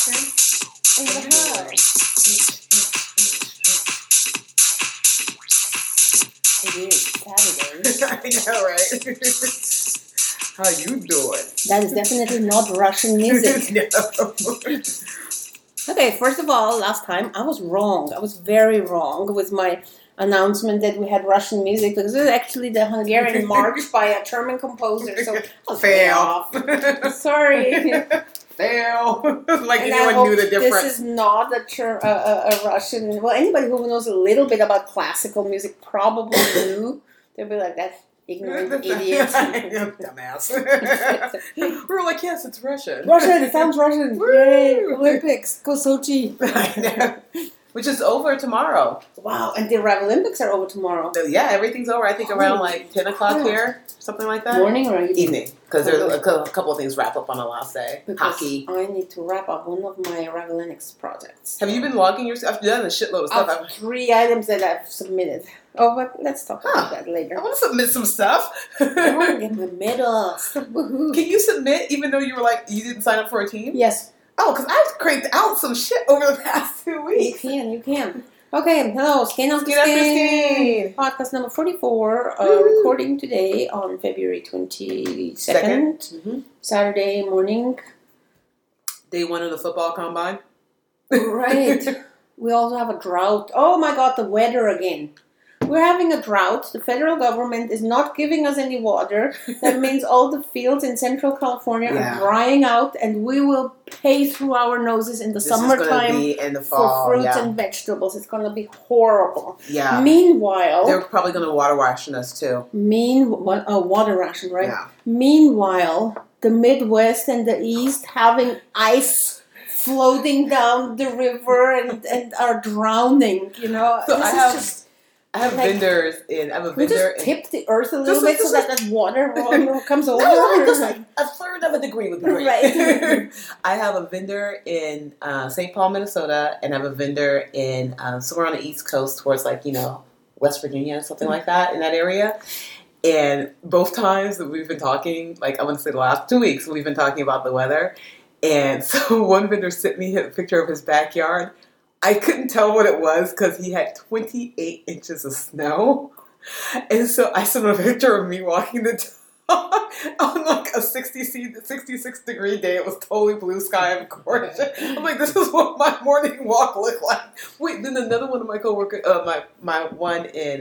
In the house. It is Saturday. I know, right? How you doing? That is definitely not Russian music. No. Okay, first of all, last time I was wrong. I was very wrong with my announcement that we had Russian music because it was actually the Hungarian march by a German composer. So I was way off. Sorry. Fail. Like And anyone knew the difference. This is not a Russian. Well, anybody who knows a little bit about classical music probably knew. They'll be like, that ignorant idiot. Dumbass. We were like, yes, it's Russian. Russian, it sounds Russian. Woo! Yay, Olympics, go Sochi. I know. Which is over tomorrow. Wow, and the Olympics are over tomorrow. Yeah, everything's over. I think around like 10 o'clock here, something like that. Morning or evening? Because there's a couple of things wrap up on the last day. Because Hockey. I need to wrap up one of my Ravelinics projects. Have you been logging yourself? I've done a shitload of I stuff. have 3 items that I've submitted. Oh, but let's talk about that later. I want to submit some stuff. I want to get my medals. Woohoo. Can you submit even though you were like, you didn't sign up for a team? Yes. Oh, because I've cranked out some shit over the past 2 weeks. You can. Okay, hello, Skin After Skin After Skin. Skin. Podcast number 44, recording today on February 22nd, Mm-hmm. Saturday morning. Day 1 of the football combine. Right. We also have a drought. Oh my god, the weather again. We're having a drought. The federal government is not giving us any water. That means all the fields in Central California are drying out, and we will pay through our noses in the summertime in the fall, for fruits and vegetables. It's going to be horrible. Yeah. Meanwhile, they're probably going to water ration us too. Water ration, right? Yeah. Meanwhile, the Midwest and the East having ice floating down the river and are drowning. You know, So I have like, vendors in. I have a we vendor. just tip the earth a little bit so that water comes over. No, just like a third of a degree would be great. Right. I have a vendor in St. Paul, Minnesota, and I have a vendor in somewhere on the East Coast towards West Virginia or something like that, in that area. And both times that we've been talking, like I want to say the last 2 weeks, we've been talking about the weather. And so one vendor sent me a picture of his backyard. I couldn't tell what it was because he had 28 inches of snow. And so I sent him a picture of me walking the dog on like a 66 degree day. It was totally blue sky and gorgeous. I'm like, this is what my morning walk looked like. Wait, then another one of my coworkers, my one in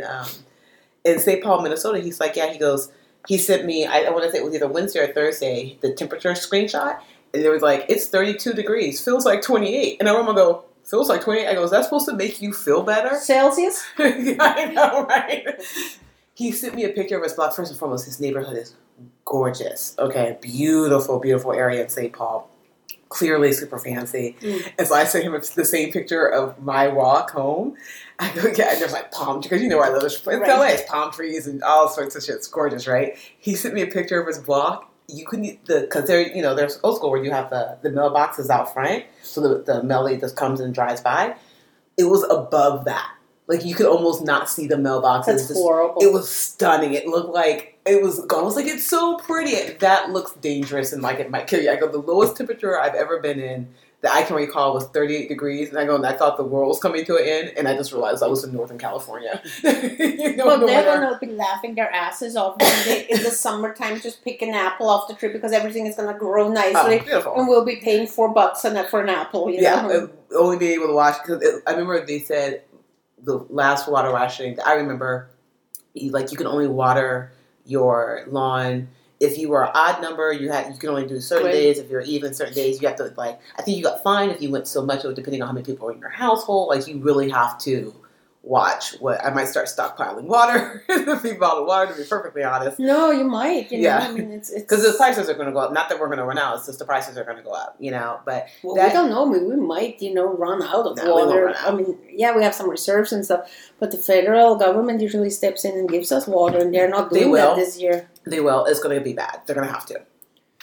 St. Paul, Minnesota, he's like, yeah, he goes, he sent me, I want to say it was either Wednesday or Thursday, the temperature screenshot. And it was like, it's 32 degrees, feels like 28. And I remember go, feels like 28. I goes, that's supposed to make you feel better? Celsius? I know, right? He sent me a picture of his block. First and foremost, his neighborhood is gorgeous. Okay, beautiful, beautiful area in St. Paul. Clearly super fancy. And so I sent him the same picture of my walk home. I go, yeah, and there's like palm trees, because you know where I live. It's LA, it's palm trees and all sorts of shit. It's gorgeous, right? He sent me a picture of his block. You couldn't, because there's old school where you have the mailboxes out front, so the mail just comes and drives by. It was above that. Like, you could almost not see the mailboxes. That's horrible. It was stunning. It looked like, I was like, it's so pretty. That looks dangerous and like it might kill you. I go, the lowest temperature I've ever been in that I can recall was 38 degrees. And I go, and I thought the world was coming to an end. And I just realized I was in Northern California. Well, they're going to be laughing their asses off when they, in the summertime, just pick an apple off the tree because everything is going to grow nicely. And we'll be paying $4 for an apple. You know? Only being able to watch. Because I remember they said the last water rationing, I remember, you can only water your lawn. If you were an odd number, you can only do certain days. If you're even certain days, you have to I think you got fined if you went so much, depending on how many people are in your household. Like, you really have to watch what I might start stockpiling water, the big bottle of water, to be perfectly honest. No, you might. You know, I mean, it's because the prices are going to go up. Not that we're going to run out. It's just the prices are going to go up. But we don't know. I mean, we might run out of water. I mean, we have some reserves and stuff, but the federal government usually steps in and gives us water, and they're not doing that this year. They will. It's going to be bad. They're going to have to.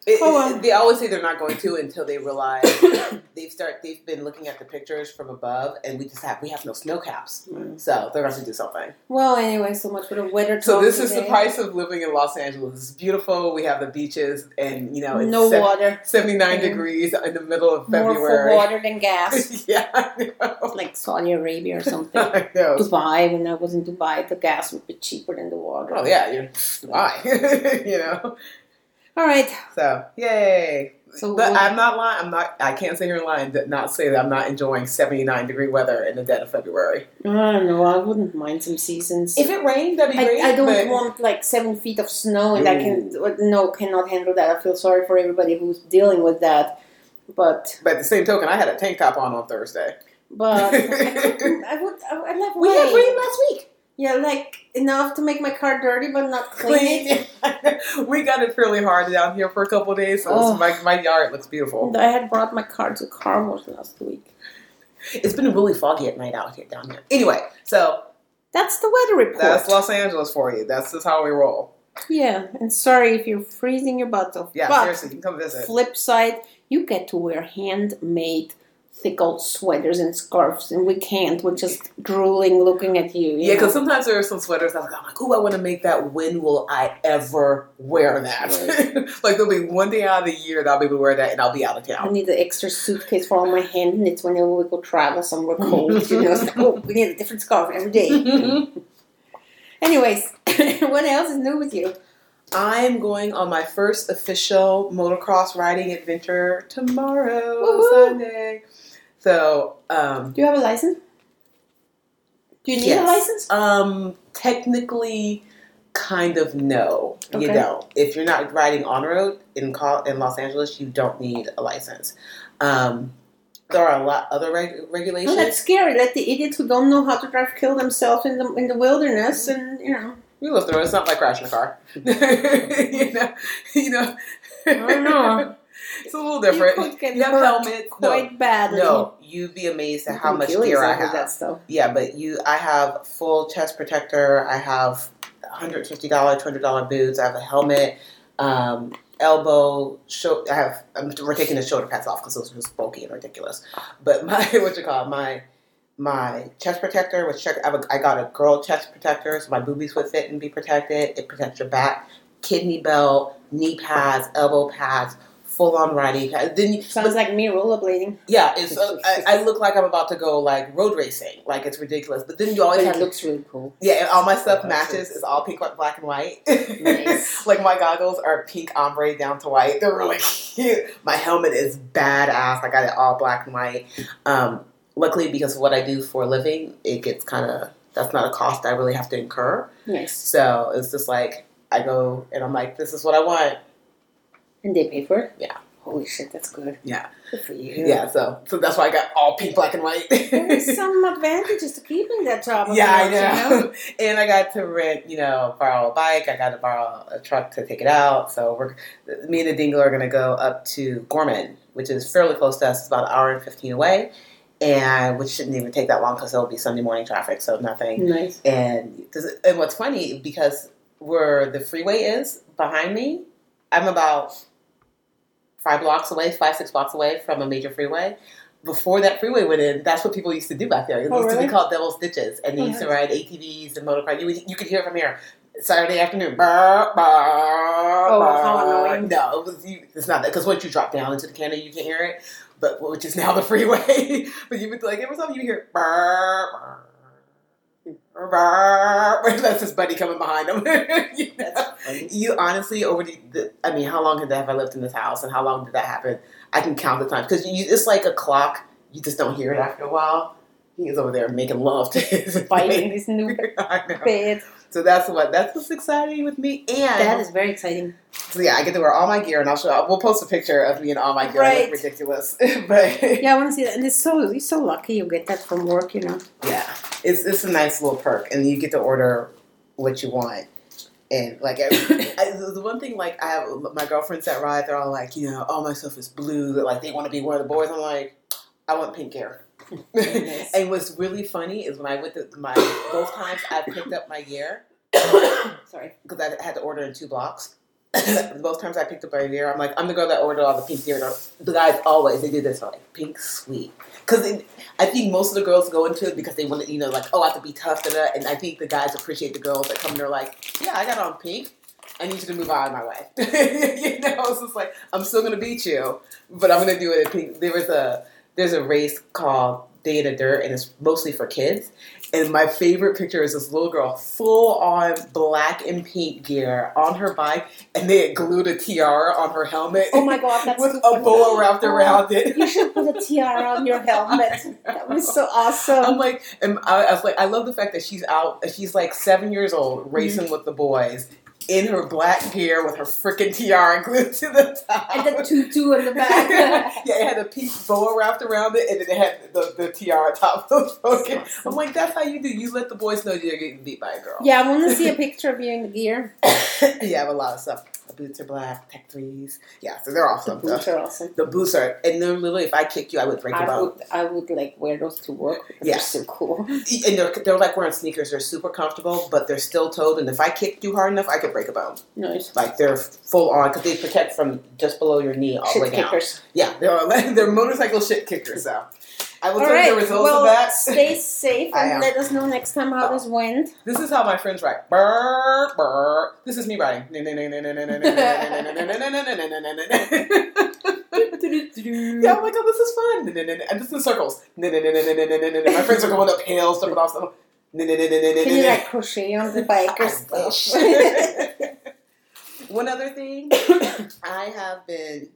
They always say they're not going to until they realize they've been looking at the pictures from above, and we have no snow caps, so they're going to do something. Well, anyway, so much for the weather. So this is the price of living in Los Angeles. It's beautiful. We have the beaches, and it's water, 79 degrees in the middle of February. More for water than gas. Yeah, I know. Like Saudi Arabia or something. I know. Dubai. When I was in Dubai, the gas would be cheaper than the water. Oh yeah, you're Dubai. All right. So, yay. So but I'm not lying. I can't sit here and lie and not say that I'm not enjoying 79-degree weather in the dead of February. I don't know. I wouldn't mind some seasons. If it rained, that'd be great. I don't want like 7 feet of snow, and I cannot handle that. I feel sorry for everybody who's dealing with that. But at the same token, I had a tank top on Thursday. But I'd like we had rain last week. Yeah, like enough to make my car dirty, but not clean. We got it fairly hard down here for a couple of days, so my yard looks beautiful. I had brought my car to car wash last week. It's been really foggy at night down here. Anyway, so that's the weather report. That's Los Angeles for you. That's just how we roll. Yeah, and sorry if you're freezing your butt off. Yeah, but seriously, you can come visit. Flip side, you get to wear handmade thick old sweaters and scarves, and we can't. We're just drooling looking at you. Yeah, because sometimes there are some sweaters I'm like, oh, I want to make that. When will I ever wear that? Right. Like, there'll be one day out of the year that I'll be able to wear that, and I'll be out of town. I need an extra suitcase for all my hand knits whenever we go travel somewhere cold. It's like, oh, we need a different scarf every day. Anyways, what else is new with you? I'm going on my first official motocross riding adventure tomorrow, Sunday. So, do you have a license? Do you need a license? Technically, kind of no. Okay. You don't. If you're not riding on road in Los Angeles, you don't need a license. There are a lot of other regulations. Oh, that's scary. Let the idiots who don't know how to drive kill themselves in the wilderness, and you live through it. It's not like crashing a car. you know. I don't know. It's a little different. You have helmets. Quite badly. No, you'd be amazed at how much gear I have. That stuff. Yeah, but I have full chest protector. I have $150, $200 boots. I have a helmet, elbow. We're taking the shoulder pads off because those are just bulky and ridiculous. But my chest protector, I got a girl chest protector, so my boobies would fit and be protected. It protects your back, kidney belt, knee pads, elbow pads. Full-on riding. Sounds like me rollerblading. Yeah, I look like I'm about to go like road racing. Like it's ridiculous. But then you always it looks really cool. Yeah, and all my stuff matches. It's all pink, black, and white. Nice. Like my goggles are pink ombre down to white. They're really cute. My helmet is badass. I got it all black and white. Luckily, because of what I do for a living, it gets that's not a cost I really have to incur. Nice. So it's just like I go and I'm like, this is what I want. And they pay for it? Yeah. Holy shit, that's good. Yeah. Good for you. Yeah, so that's why I got all pink, black, and white. There's some advantages to keeping that job. Yeah, I know. And I got to rent, borrow a bike. I got to borrow a truck to take it out. So me and the Dingle are going to go up to Gorman, which is fairly close to us. It's about an hour and 15 away. And which shouldn't even take that long because it'll be Sunday morning traffic, so nothing. Nice. And what's funny, because where the freeway is behind me, I'm about 5, 6 blocks away from a major freeway. Before that freeway went in, that's what people used to do back there. It used to be called Devil's Ditches, and they used to ride ATVs and motocross. You could hear it from here. Saturday afternoon. Burr, burr, how annoying. No, it's not that, because once you drop down into the canyon, you can't hear it, but which is now the freeway. But you would every time you hear burr, burr. That's his buddy coming behind him. You honestly, how long have I lived in this house, and how long did that happen? I can count the times, because it's like a clock. You just don't hear it after a while. He is over there making love to his biting his new bed. So that's what's exciting with me, and that is very exciting. So yeah, I get to wear all my gear, and we'll post a picture of me in all my gear. Right. I look ridiculous, but yeah, I want to see that. And you're so lucky you get that from work, Yeah, it's a nice little perk, and you get to order what you want. And the one thing, I have my girlfriends that ride, they're all like, all my stuff is blue. That they want to be one of the boys. I'm like, I want pink hair. Nice. And what's really funny is when I went to both times I picked up my gear. Sorry, because I had to order in 2 blocks. Both times I picked up my gear, I'm like, I'm the girl that ordered all the pink gear. The guys always, they do this, like, pink, sweet. Because I think most of the girls go into it because they want to, like, oh, I have to be tough, and I think the guys appreciate the girls that come and they're like, yeah, I got on pink. I need you to move out of my way. It's just like, I'm still going to beat you, but I'm going to do it in pink. There's a race called Day in the Dirt, and it's mostly for kids. And my favorite picture is this little girl, full on black and pink gear on her bike, and they had glued a tiara on her helmet. Oh my God, that's with a boa wrapped around it. You should put a tiara on your helmet. That was so awesome. I'm like, and I was like, I love the fact that she's out. She's like 7 years old, racing with the boys. In her black gear with her freaking tiara glued to the top. And the tutu in the back. Yeah, it had a pink boa wrapped around it, and then it had the tiara top. Okay. I'm like, that's how you do. You let the boys know you're getting beat by a girl. Yeah, I want to see a picture of you in the gear. Yeah, I have a lot of stuff. The boots are black, Tech 3s. Yeah, so they're awesome. The boots are awesome. The boots are, and they're literally, if I kicked you, I would break your bone. I would like wear those to work. They're so cool. And they're like wearing sneakers. They're super comfortable, but they're still toed. And if I kicked you hard enough, I could break a bone. Nice. Like they're full on because they protect from just below your knee all the way down. Kickers. Yeah, they're motorcycle shit kickers. So I will tell you the results of that. Stay safe and let us know next time how this went. This is how my friends write. Brr, brr. This is me writing. Yeah, I'm like, oh, this is fun. And this is circles. My friends are going up hills, jumping off stuff. Can you like crochet on the bike or stuff? One other thing, I have been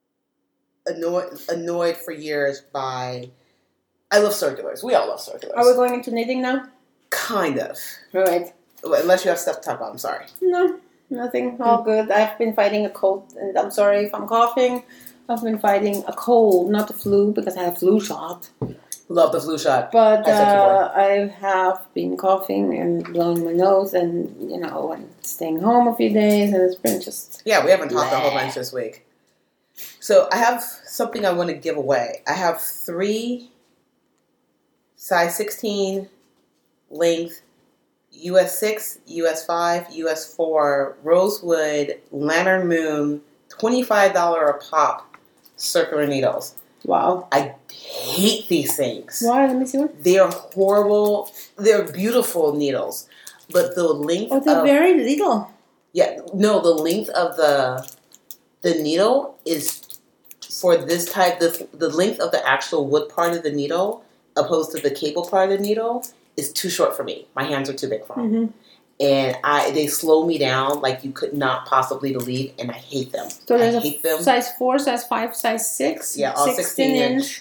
annoyed for years by. I love circulars. We all love circulars. Are we going into knitting now? Kind of. Right. Unless you have stuff to talk about. I'm sorry. No, nothing. All good. I've been fighting a cold, and I'm sorry if I'm coughing. I've been fighting a cold, not the flu, because I had a flu shot. Love the flu shot. But I have been coughing and blowing my nose and, and staying home a few days, and it's been just... Yeah, we haven't talked a whole bunch this week. So I have something I want to give away. I have 3 size 16 length US 6, US 5, US 4 Rosewood Lantern Moon $25 a pop circular needles. Wow. I hate these things. Why? Let me see one. They're horrible. They're beautiful needles. But the length of... Oh, they're very little. Yeah. No, the length of the needle is for this type, the length of the actual wood part of the needle opposed to the cable part of the needle is too short for me. My hands are too big for them. Mm-hmm. And they slow me down like you could not possibly believe, and I hate them. So there's a size 4, size 5, size 6. Yeah, all 16 inch.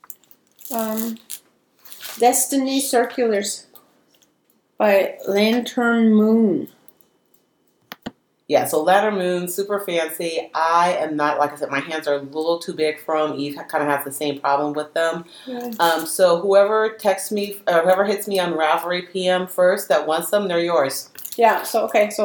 Destiny Circulars by Lantern Moon. Yeah, so Lantern Moon, super fancy. I am not, like I said, my hands are a little too big for them. Eve kind of has the same problem with them. Yeah. So whoever texts me, whoever hits me on Ravelry PM first that wants them, they're yours. Yeah, so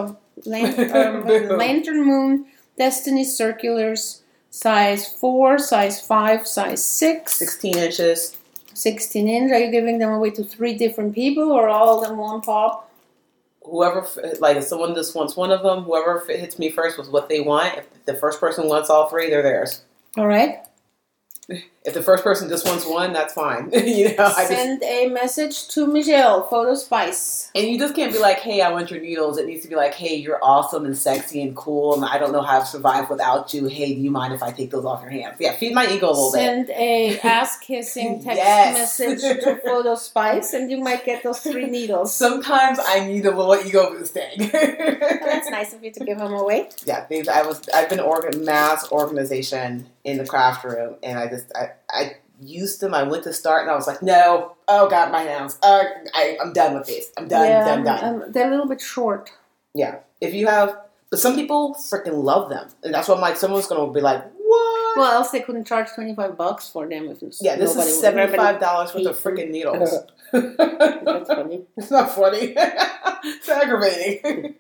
Lantern Moon, Destiny Circulars, size 4, size 5, size 6. 16 inches. 16 inch. Are you giving them away to 3 different people or all in one pop? Whoever, like, if someone just wants one of them, whoever hits me first with what they want, if the first person wants all 3, they're theirs. All right. If the first person just wants one, that's fine. Send a message to Michelle, Photo Spice. And you just can't be like, hey, I want your needles. It needs to be like, hey, you're awesome and sexy and cool, and I don't know how to survive without you. Hey, do you mind if I take those off your hands? Yeah, feed my ego a little bit. Send a ass-kissing text message to Photo Spice, and you might get those 3 needles. Sometimes I need a little ego boosting. That's nice of you to give them away. Yeah, I've been mass organization in the craft room, and I used them. I went to start, and I was like, no, oh God, my hands. I'm done with these. I'm done, done. They're a little bit short. Yeah. But some people freaking love them. And that's why I'm like, someone's going to be like, what? Well, else they couldn't charge $25 for them. This is $75 worth of freaking needles. That's funny. It's not funny. It's aggravating.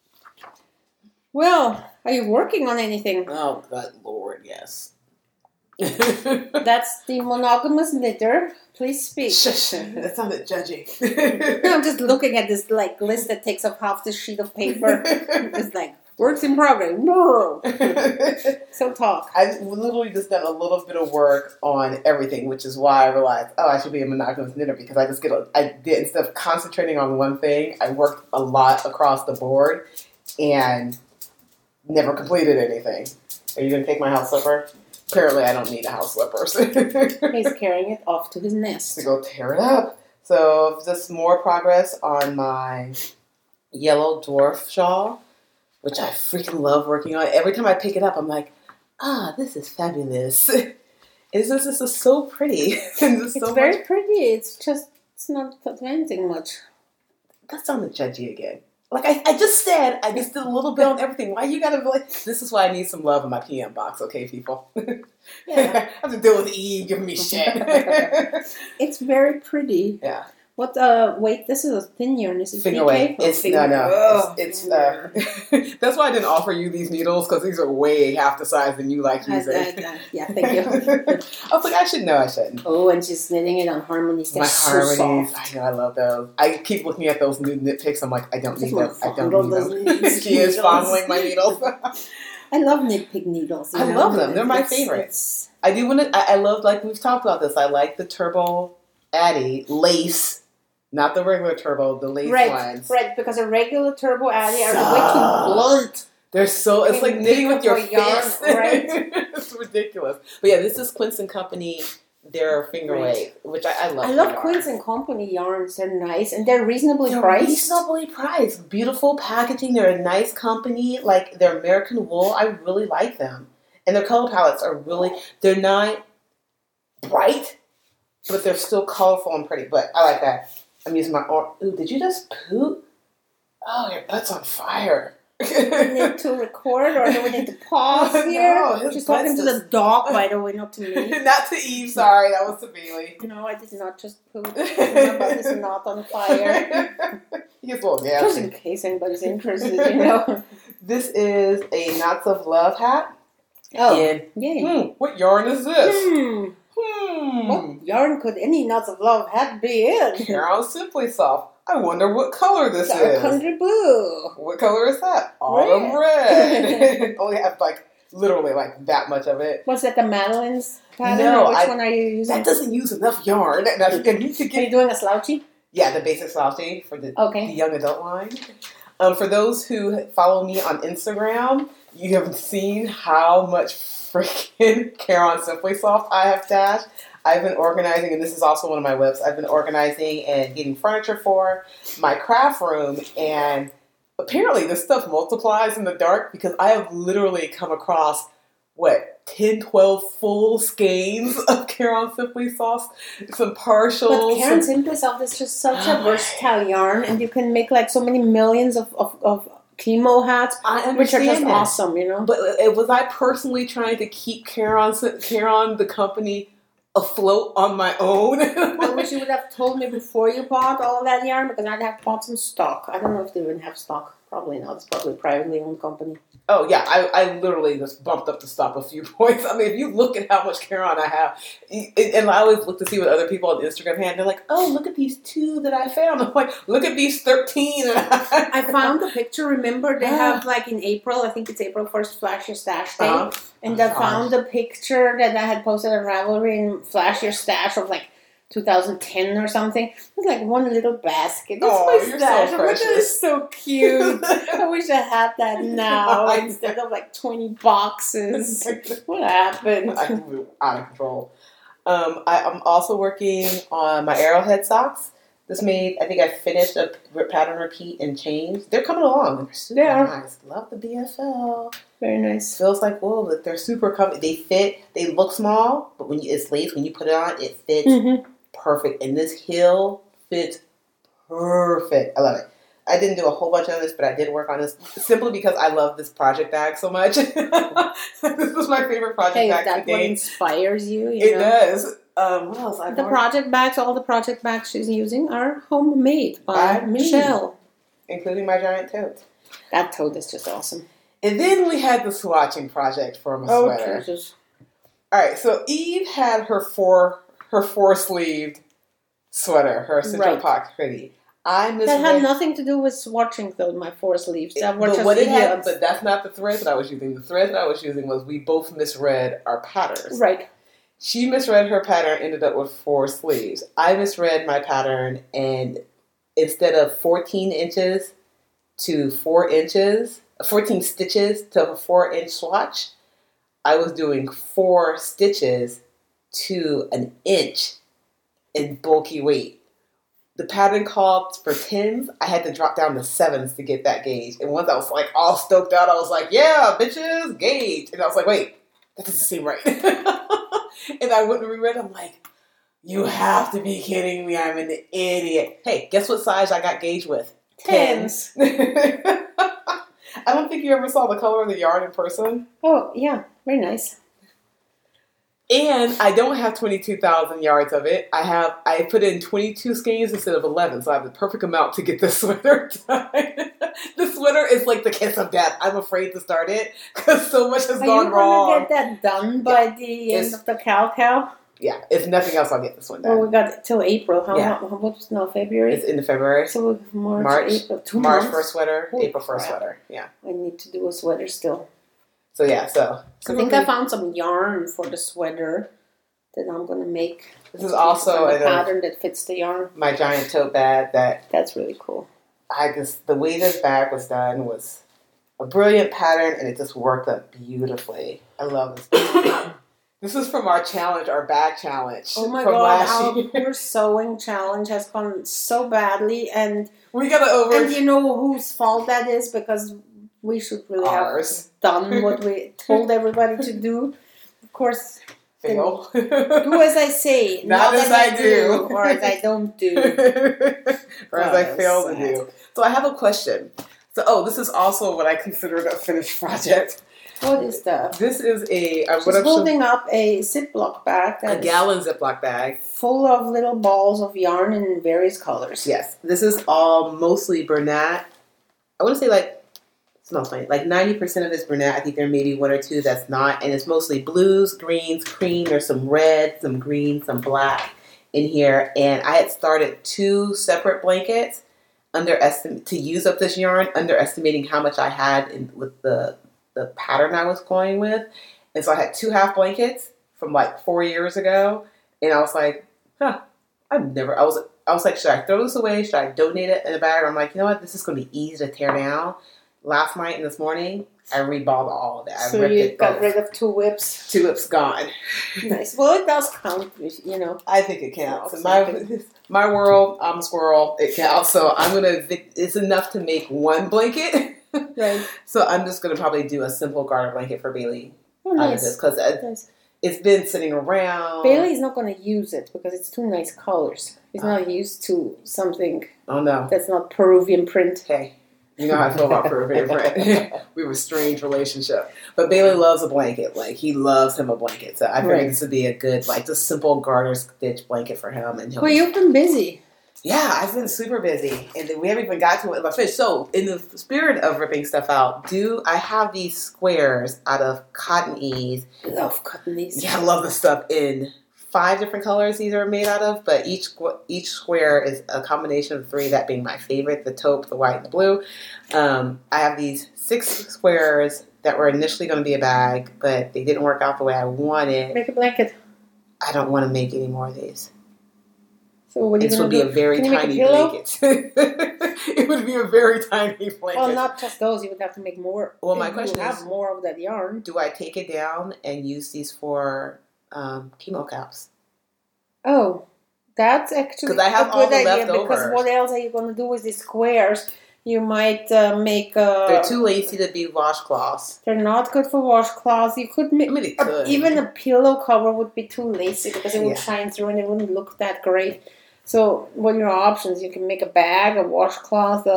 Well, are you working on anything? Oh, good Lord, yes. That's the monogamous knitter. Please speak. Shush, that sounded judgy. No, I'm just looking at this like list that takes up half the sheet of paper. It's like works in progress. So talk. I literally just done a little bit of work on everything, which is why I realized, I should be a monogamous knitter because instead of concentrating on one thing, I worked a lot across the board and never completed anything. Are you going to take my house slipper? Apparently, I don't need a house slipper. He's carrying it off to his nest to go tear it up. So, just more progress on my yellow dwarf shawl, which I freaking love working on. Every time I pick it up, I'm like, this is fabulous. This is so pretty. It's very pretty. It's not advancing much. That sounded judgy again. Like I just said, I just did a little bit on everything. Why you gotta be like, this is why I need some love in my PM box, okay, people? Yeah. I have to deal with Eve giving me shit. It's very pretty. Yeah. What, wait, this is a thin yarn. This is finger weight. It's that's why I didn't offer you these needles, because these are way half the size than you like using. Yeah, thank you. I was like, I should know, I shouldn't. Oh, and she's knitting it on Harmonies. They're Harmonies. So soft. I know, I love those. I keep looking at those new knit picks. I'm like, I don't need them. I don't need them. She is fondling my needles. I love knit pig needles. I love them. They're my favorites. I do want to. I love, like we've talked about this. I like the Turbo Addy lace. Not the regular turbo, the lace ones. Right, because a regular turbo Addy are way too blunt. They're so, it's like knitting with your fist. Right? It's ridiculous. But yeah, this is Quince & Company, their finger weight, which I love. I love Quince & Company yarns. They're nice, and they're reasonably priced. Reasonably priced. Beautiful packaging. They're a nice company. Like, they're American wool. I really like them. And their color palettes are really, they're not bright, but they're still colorful and pretty. But I like that. I'm using my arm. Ooh, did you just poop? Oh, your butt's on fire. Do we need to record or do we need to pause here? No, she's talking to the dog, by the way, not to me. Not to Eve, sorry. That was to Bailey. No, I did not just poop. My butt is not on fire. He gets a little gassy. Just in case anybody's interested, This is a Knots of Love hat. Oh, and, yay. What yarn is this? What yarn could any Knots of Love hat be in? Caron Simply Soft. I wonder what color this is. Country blue. What color is that? Autumn red. Only have literally that much of it. Was that the Madeline's pattern? No, which one are you using? That doesn't use enough yarn. Are you doing a slouchy? Yeah, the basic slouchy for the young adult line. For those who follow me on Instagram, you have seen how much freaking Caron Simply Soft I have stashed. I've been organizing, and this is also one of my whips, I've been organizing and getting furniture for my craft room, and apparently this stuff multiplies in the dark because I have literally come across, 10, 12 full skeins of Caron Simply Soft, some partials. But Caron Simply Soft is just such a versatile yarn, and you can make so many millions of chemo hats, which are just awesome, But was I personally trying to keep Caron the company afloat on my own? I wish you would have told me before you bought all of that yarn, because I'd have bought some stock. I don't know if they even have stock. Probably not. It's probably a privately owned company. Oh, yeah. I literally just bumped up the stock a few points. I mean, if you look at how much Caron I have, and I always look to see what other people on Instagram have, they're like, oh, look at these 2 that I found. I'm like, look at these 13. I found the picture. Remember, they have, in April, I think it's April 1st, Flash Your Stash Day. And I found the picture that I had posted on Ravelry and Flash Your Stash of, 2010 or something. It was one little basket. That's my stash. So precious. That is so cute. I wish I had that now instead of 20 boxes. What happened? I'm out of control. I'm also working on my Arrowhead socks. I think I finished a pattern repeat and change. They're coming along. They're super nice. Love the BFL. Very nice. Feels like wool, but they're super comfy. They fit. They look small, but it's lace. When you put it on, it fits perfect. And this heel fits perfect. I love it. I didn't do a whole bunch on this, but I did work on this simply because I love this project bag so much. This was my favorite project bag. That's what inspires you. It does. What else? All the project bags she's using are homemade by Michelle. Including my giant tote. That tote is just awesome. And then we had the swatching project for my sweater. Jesus. All right, so Eve had her four sleeved sweater, her Central Park hoodie. I misread. That had nothing to do with swatching though. My 4 sleeves. That were But just what it had, idiots. but that's not the thread that I was using. The thread that I was using was we both misread our patterns. Right. She misread her pattern, ended up with 4 sleeves. I misread my pattern, and instead of 14 inches to 4 inches, 14 stitches to a 4-inch swatch, I was doing 4 stitches to an inch in bulky weight. The pattern called for 10s. I had to drop down to 7s to get that gauge. And once I was like all stoked out, I was like, yeah, bitches, gauge. And I was like, wait, that doesn't seem right. And I wouldn't reread. I'm like, you have to be kidding me. I'm an idiot. Hey, guess what size I got gauged with? 10s. I don't think you ever saw the color of the yarn in person. Oh, yeah. Very nice. And I don't have 22,000 yards of it. I put in 22 skeins instead of 11, so I have the perfect amount to get this sweater done. The sweater is like the kiss of death. I'm afraid to start it because so much has gone wrong. Are you going to get that done by the end of the cow? Yeah, if nothing else, I'll get this one done. Well, we got it till April. What's now, February? It's into February. So March, April, 2 March months. first sweater, Holy April 1st crap. sweater. Yeah. I need to do a sweater still. So yeah, I think I found some yarn for the sweater that I'm going to make. This is also a pattern that fits the yarn. My giant tote bag that's really cool. The way this bag was done was a brilliant pattern, and it just worked up beautifully. I love this bag. This is from our challenge, our bag challenge. Oh my from God, our poor sewing challenge has gone so badly, and we gotta And you know whose fault that is, because we should really have done what we told everybody to do. Of course, fail. Do as I say, not as I do, or as I don't do, or as I fail to do. So I have a question. So, this is also what I consider a finished project. What is that? This is She's holding up a Ziploc bag. A gallon Ziploc bag. Full of little balls of yarn in various colors. Yes. This is all mostly Bernat. I want to say it smells funny. 90% of it's Bernat. I think there may be 1 or 2 that's not. And it's mostly blues, greens, cream. There's some red, some green, some black in here. And I had started 2 separate blankets to use up this yarn, underestimating how much I had with the pattern I was going with. And so I had 2 half blankets from 4 years ago. And I was like, I was like, should I throw this away? Should I donate it in a bag? Or I'm like, you know what? This is going to be easy to tear down. Last night and this morning, I reballed all of it. I ripped it both. Got rid of 2 whips. 2 whips gone. Nice. Well, it does count, I think it counts. In my world, I'm a squirrel. It counts. So it's enough to make 1 blanket. Right. So I'm just going to probably do a simple garter blanket for Bailey. Oh, nice. Because it's been sitting around. Bailey's not going to use it because it's 2 nice colors. He's not used to something that's not Peruvian print. Hey, you know how I feel about Peruvian print. We have a strange relationship. But Bailey loves a blanket. He loves him a blanket. So I figured this would be a good, just simple garter stitch blanket for him. And well, you've been busy. Yeah, I've been super busy, and we haven't even got to it in my fish. So, in the spirit of ripping stuff out, I have these squares out of Cotton Ease. I love Cotton Ease. Yeah, I love the stuff in 5 different colors these are made out of, but each square is a combination of 3, that being my favorite, the taupe, the white, and the blue. I have these 6 squares that were initially going to be a bag, but they didn't work out the way I wanted. Make a blanket. I don't want to make any more of these. So what are you this would be a very tiny blanket. It would be a very tiny blanket. Well, not just those. You would have to make more. Well, my question is, have more of that yarn. Do I take it down and use these for chemo caps? Oh, that's actually because I have all the leftovers. Because what else are you going to do with these squares? You might make. They're too lazy to be washcloths. They're not good for washcloths. You could make. Even a pillow cover would be too lazy because it would shine through and it wouldn't look that great. So, what are your options? You can make a bag, a washcloth,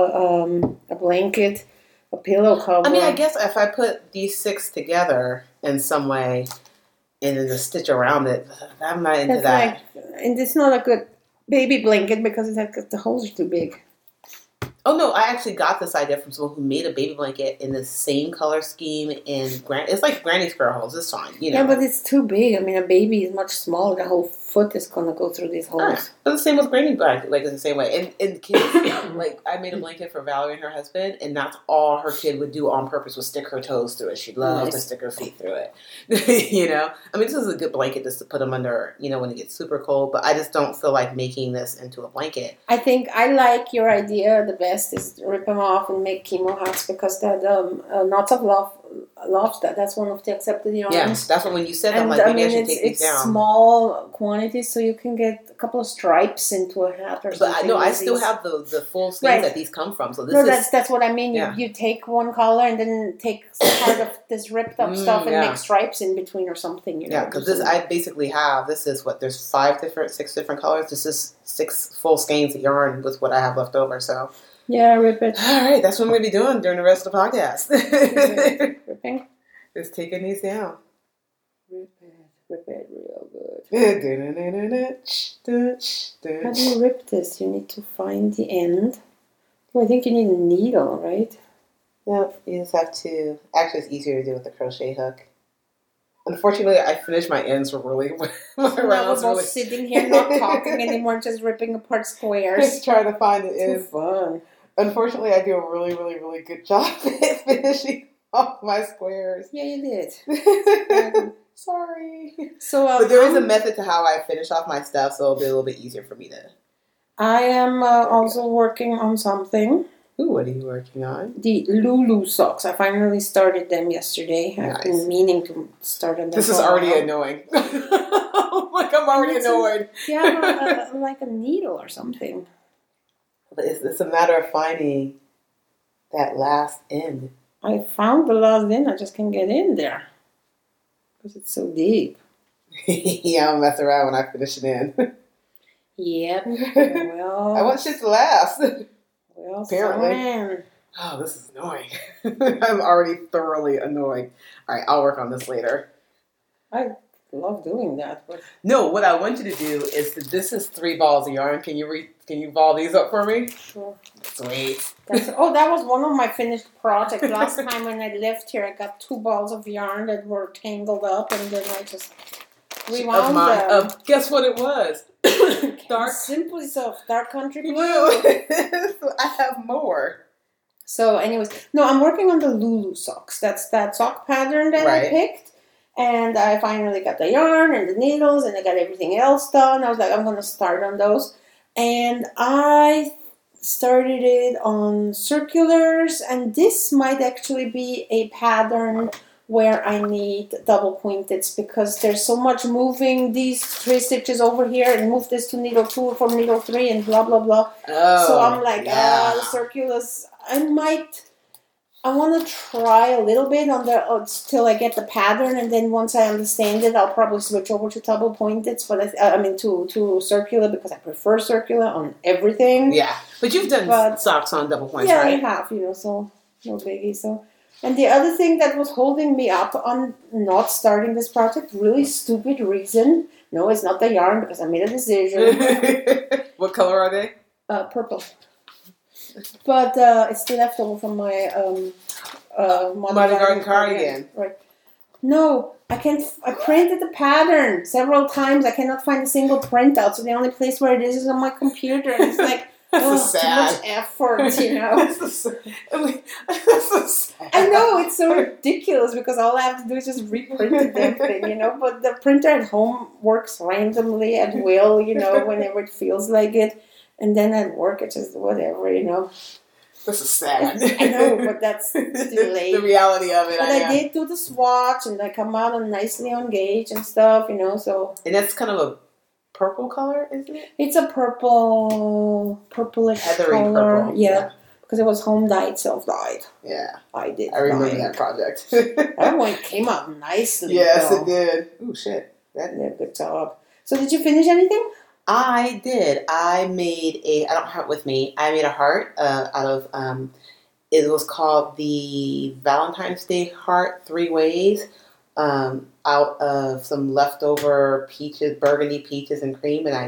a blanket, a pillow cover. I guess if I put these 6 together in some way and then just stitch around it, I'm not into that. And it's not a good baby blanket because the holes are too big. Oh no, I actually got this idea from someone who made a baby blanket in the same color scheme it's like Granny Square holes. It's fine, you know. Yeah, but it's too big. I mean, a baby is much smaller. The whole foot is gonna go through these holes. But the same with Granny blanket, like it's the same way. And kids, like I made a blanket for Valerie and her husband, and that's all her kid would do on purpose was stick her toes through it. She loved to stick her feet through it. You know, I mean, this is a good blanket just to put them under, you know, when it gets super cold. But I just don't feel like making this into a blanket. I think I like your idea. The best is rip them off and make chemo hats because that Knots of Love loves that. That's one of the accepted yarns. Yeah, that's what when you said that, I'm like, maybe I should take these down. It's small quantities, so you can get a couple of stripes into a hat or something. But I still have the full skeins that these come from. So that's what I mean. You take one color and then take part of this ripped up stuff and make stripes in between or something. You know, because I basically have, there's 6 different colors. This is 6 full skeins of yarn with what I have left over, so. Yeah, rip it. All right, that's what I'm going to be doing during the rest of the podcast. Ripping? Just taking these down. Rip it real good. How do you rip this? You need to find the end. Well, I think you need a needle, right? No, you just have to. Actually, it's easier to do with the crochet hook. Unfortunately, I finished my ends really. Now we're both sitting here not talking anymore, just ripping apart squares. Just trying to find it. It's fun. Unfortunately, I do a really, really, really good job at finishing off my squares. Yeah, you did. Sorry. So, but there is a method to how I finish off my stuff, so it'll be a little bit easier for me to. I am also working on something. Ooh, what are you working on? The Lulu socks. I finally started them yesterday. I've been meaning to start on them. This is already annoying. Like, I'm already annoyed. Yeah, like a needle or something. But it's a matter of finding that last end. I found the last end. I just can't get in there. Because it's so deep. Yeah, I'll mess around when I finish it in. Yep. Well, I want shit to last. Well, apparently. Oh, this is annoying. I'm already thoroughly annoyed. All right, I'll work on this later. I love doing that. But no, what I want you to do is this is 3 balls of yarn. Can you ball these up for me? Sure. Sweet. That was one of my finished projects. Last time when I left here, I got 2 balls of yarn that were tangled up, and then I just rewound them. Guess what it was? Dark. Simply Soft, Dark Country Blue. I have more. So, anyways, no, I'm working on the Lulu socks. That's that sock pattern that I picked. And I finally got the yarn and the needles, and I got everything else done. I was like, I'm going to start on those. And I started it on circulars, and this might actually be a pattern where I need double pointeds because there's so much moving these 3 stitches over here and move this to needle 2 from needle 3 and blah, blah, blah. Oh, so I'm like, the circulars, I want to try a little bit on till I get the pattern, and then once I understand it, I'll probably switch over to double pointeds, but to circular because I prefer circular on everything. Yeah, but you've done socks on double points, right? Yeah, I have, so no biggie, so... And the other thing that was holding me up on not starting this project, really stupid reason. No, it's not the yarn because I made a decision. What color are they? Purple. But it's the leftover from my Modern Garden cardigan. Right. No, I can't. I printed the pattern several times. I cannot find a single printout. So the only place where it is on my computer. And it's like, that's too much effort, That's so sad. I know, it's so ridiculous because all I have to do is just reprint the damn thing, But the printer at home works randomly at will, whenever it feels like it. And then at work, it's just whatever, This is sad. I know, but that's too late. The reality of it. But I did do the swatch, and I come out nicely on gauge and stuff, so. And that's kind of a purple color, isn't it? It's a purplish heathery color. purple. Yeah. Because it was home dyed, self dyed. Yeah. I did. I remember that project. That one came out nicely. Yes, it did. Ooh, shit. That did a good job. So did you finish anything? I did. I don't have it with me. I made a heart out of, it was called the Valentine's Day Heart 3 Ways, out of some leftover burgundy peaches and cream, and I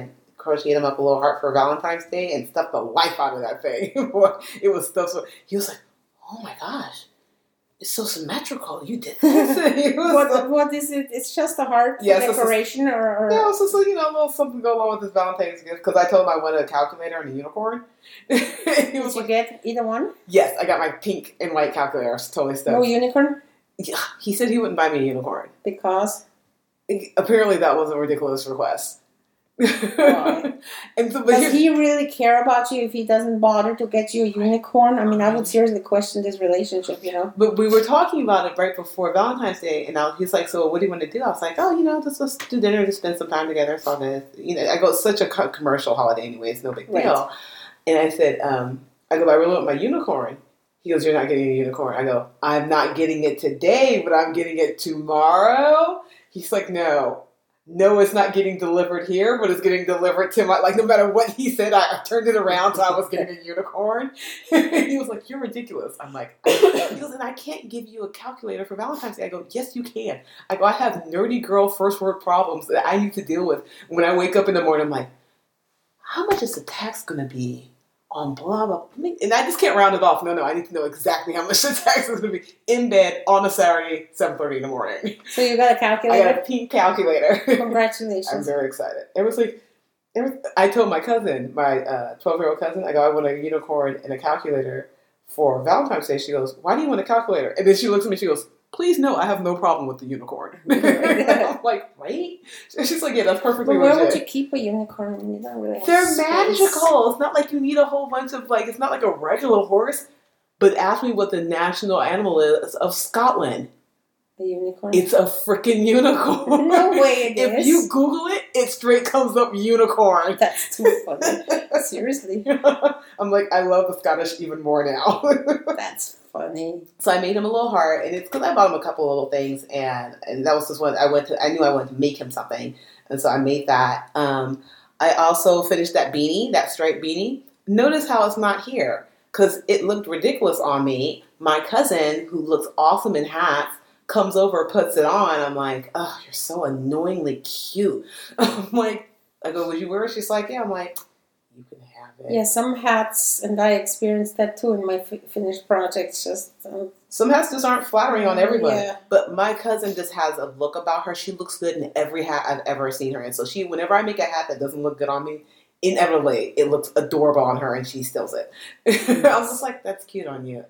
crocheted him up a little heart for Valentine's Day and stuffed the life out of that thing. It was stuffed so... He was like, oh my gosh, it's so symmetrical. You did this? What is it? It's just a heart decoration? Or... Yeah, it's just a little something to go along with this Valentine's gift. Because I told him I wanted a calculator and a unicorn. Did you get either one? Yes, I got my pink and white calculator. I was totally stoked. No unicorn? Yeah, he said he wouldn't buy me a unicorn. Because? Apparently that was a ridiculous request. Why? Does he really care about you if he doesn't bother to get you a unicorn? I mean, I would seriously question this relationship, But we were talking about it right before Valentine's Day, and he's like, so what do you want to do? I was like, oh, let's do dinner to spend some time together. It's all good. I go, it's such a commercial holiday anyway. It's no big deal. Right. And I said, I really want my unicorn. He goes, you're not getting a unicorn. I go, I'm not getting it today, but I'm getting it tomorrow. He's like, no, it's not getting delivered here, but it's getting delivered to my, no matter what he said, I turned it around so I was getting a unicorn. He was like, you're ridiculous. I'm like, he goes, and I can't give you a calculator for Valentine's Day. I go, yes, you can. I go, I have nerdy girl first word problems that I need to deal with. When I wake up in the morning, I'm like, how much is the tax going to be on blah, blah, blah? And I just can't round it off. No, I need to know exactly how much the tax is going to be in bed on a Saturday, 7:30 in the morning. So you got a calculator? I got a pink calculator. Congratulations. I'm very excited. I told my cousin, my 12-year-old cousin, I go, I want a unicorn and a calculator for Valentine's Day. She goes, why do you want a calculator? And then she looks at me, she goes, please no, I have no problem with the unicorn. I'm like, right? She's like, yeah, that's perfectly legit. Where would you keep a unicorn when you don't really have They're space? magical. It's not like you need a whole bunch of, it's not like a regular horse. But ask me what the national animal is of Scotland. A unicorn? It's a freaking unicorn. No way it is. If you Google it, it straight comes up unicorn. That's too funny. Seriously. I'm like, I love the Scottish even more now. That's funny. So I made him a little heart, and it's because I bought him a couple of little things, and that was just what I knew I wanted to make him something, and so I made that. I also finished that beanie, that striped beanie. Notice how it's not here, because it looked ridiculous on me. My cousin, who looks awesome in hats, comes over, puts it on. I'm like, oh, you're so annoyingly cute. I'm like, I go, would you wear it? She's like, yeah. I'm like, you can have it. Yeah, some hats, and I experienced that too in my finished projects. Some hats just aren't flattering on everyone. Yeah. But my cousin just has a look about her. She looks good in every hat I've ever seen her in. So whenever I make a hat that doesn't look good on me, inevitably it looks adorable on her, and she steals it. I was just like, that's cute on you.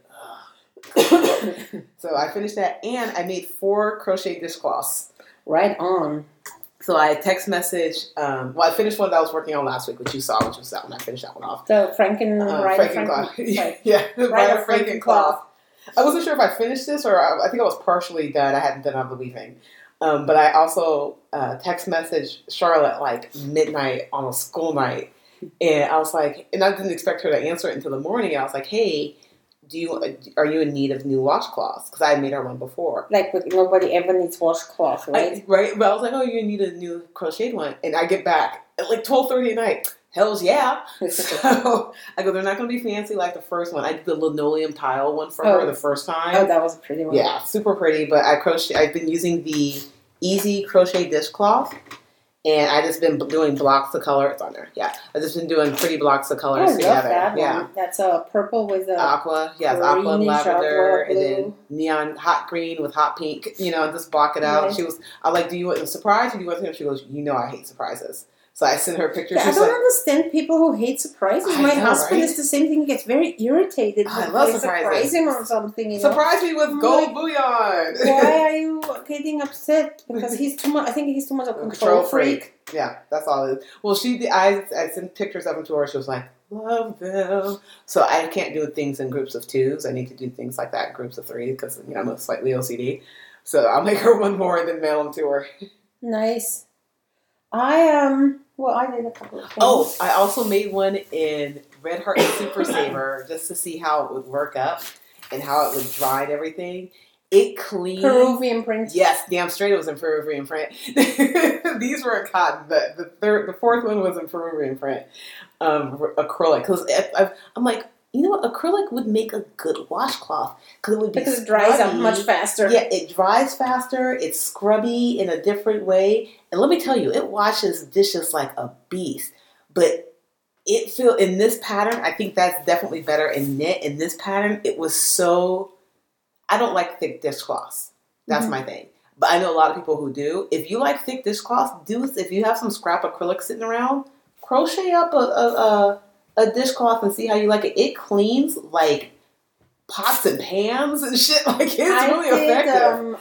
So I finished that, and I made 4 crochet dishcloths. Right on. So I text message. I finished one that I was working on last week, which you saw, which was that one. I finished that one off. The Frankencloth. Yeah, Ryder Frankencloth. I wasn't sure if I finished this, or I think I was partially done. I hadn't done all the weaving. But I also text messaged Charlotte midnight on a school night, and I was like, and I didn't expect her to answer it until the morning. And I was like, hey, are you in need of new washcloths? Because I had made her one before. Nobody ever needs washcloth, right? Right. But I was like, oh, you need a new crocheted one. And I get back at 12:30 at night. Hells yeah. So I go, they're not going to be fancy like the first one. I did the linoleum tile one for her the first time. Oh, that was a pretty one. Yeah, super pretty. But I've been using the Easy Crochet Dishcloth. And I just been doing blocks of color. It's on there. Yeah, I've just been doing pretty blocks of colors together. That yeah, one. That's a purple with a aqua. Yes, aqua and lavender, and then neon hot green with hot pink. And just block it out. Right. I was like, do you want a surprise or do you want to? She goes, I hate surprises. So I sent her pictures. Yeah, I don't understand people who hate surprises. My husband is the same thing. He gets very irritated when I surprise him on something. Surprise me with gold bullion. Why are you getting upset? Because he's too much. I think he's too much of a control freak. Yeah, that's all it is. Well, I sent pictures of him to her. She was like, love them. So I can't do things in groups of 2s. I need to do things like that in groups of 3 because I'm slightly OCD. So I'll make her one more and then mail them to her. Nice. I did a couple of things. Oh, I also made one in Red Heart Super Saver just to see how it would work up and how it would dry and everything. It cleaned. Peruvian print. Yes, damn straight it was in Peruvian print. These were in cotton. The fourth one was in Peruvian print. Acrylic. Because I'm like, you know what? Acrylic would make a good washcloth because it dries out much faster. Yeah, it dries faster. It's scrubby in a different way. And let me tell you, it washes dishes like a beast. but it feel in this pattern. I think that's definitely better in knit. In this pattern, it was so. I don't like thick dishcloths. That's my thing. But I know a lot of people who do. If you like thick dishcloths, if you have some scrap acrylic sitting around, crochet up a dishcloth and see how you like it. It cleans like pots and pans and shit. Like it's really effective.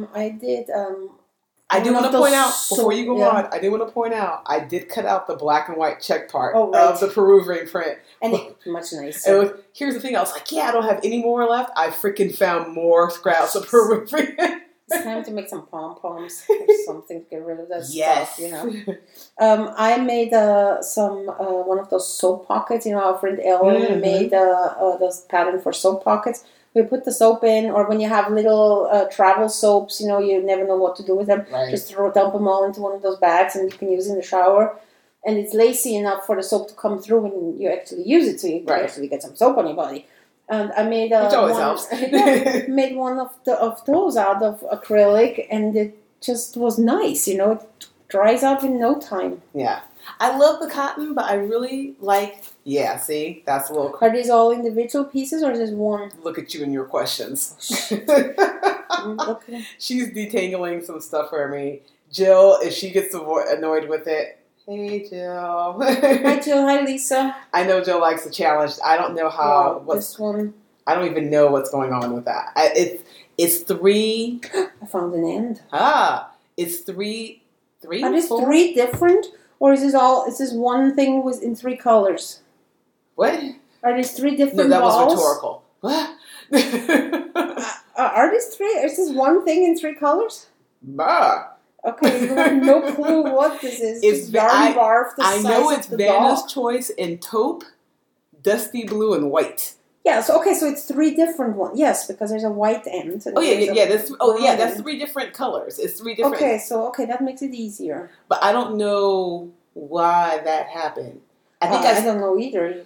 I do want to point out before you go on. I do want to point out. I did cut out the black and white check part of the Peruvian print, and it's much nicer. Here's the thing. I was like, I don't have any more left. I freaking found more scraps of Peruvian. It's time to make some pom-poms or something to get rid of that stuff, you know. I made one of those soap pockets. You know, our friend Ellen made this pattern for soap pockets. We put the soap in, or when you have little travel soaps, you know, you never know what to do with them. Right. Just dump them all into one of those bags, and you can use it in the shower. And it's lacy enough for the soap to come through when you actually use it, so you can actually get some soap on your body. And I made which always helps. Made one of those out of acrylic, and it just was nice. You know, it dries up in no time. Yeah, I love the cotton, but I really like. Yeah, see, that's a little. Are these all individual pieces, or just one? Look at you and your questions. She's detangling some stuff for me, Jill. If she gets annoyed with it. Hey, Jill. Hi, Jill. Hi, Lisa. I know Jill likes a challenge. I don't know how. This one. I don't even know what's going on with that. It's 3. I found an end. It's 3. Are these 3 different, or is this one thing was in 3 colors? What? Are these 3 different? No, that balls? was rhetorical. What? Are these 3? Is this one thing in 3 colors? Okay, you have no clue what this is. It's yarn barf the size of the dog. I know it's Vanna's Choice in taupe, dusty blue, and white. Yeah, so it's 3 different ones. Yes, because there's a white end. And that's 3 different colors. It's 3 different. Okay, that makes it easier. But I don't know why that happened. I don't know either.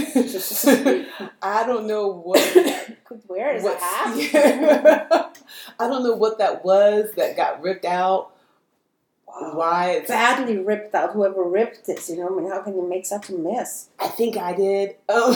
I don't know what. Could wear as a hat. Yeah. I don't know what that was that got ripped out. Wow. Why it's badly ripped out? Whoever ripped this, you know? I mean, how can you make such a mess? I think I did.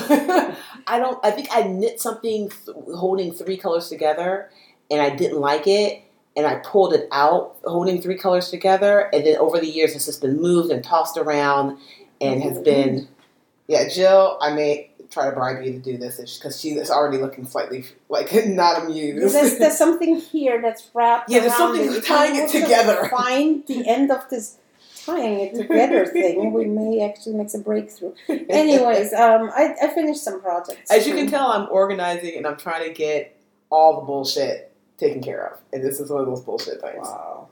I think I knit something holding 3 colors together, and I didn't like it, and I pulled it out holding 3 colors together, and then over the years it's just been moved and tossed around, and has been. Yeah, Jill, I may try to bribe you to do this because she is already looking slightly like not amused. There's something here that's wrapped. Yeah, there's something tying it together. Find the end of this tying it together thing. We may actually make a breakthrough. Anyways, I finished some projects. As you can tell, I'm organizing and I'm trying to get all the bullshit taken care of, and this is one of those bullshit things. Wow.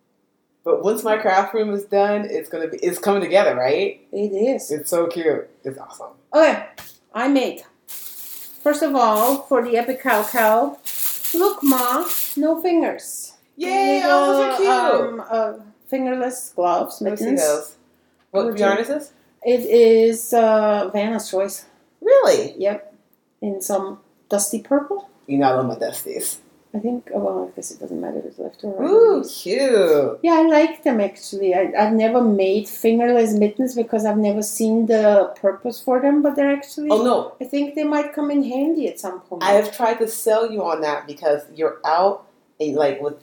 But once my craft room is done, it's coming together, right? It is. It's so cute. It's awesome. Okay, I made. First of all, for the Epic Cow, look, Ma, no fingers. Yay! Those are cute. Fingerless gloves, mittens. Let's see those. What yarn is this? It is Vanna's Choice. Really? Yep. In some dusty purple. You know I love my dusties. I think, I guess it doesn't matter if it's left or right. Ooh, cute. Yeah, I like them actually. I've never made fingerless mittens because I've never seen the purpose for them, but they're actually... Oh, no. I think they might come in handy at some point. I have tried to sell you on that because you're out, and like with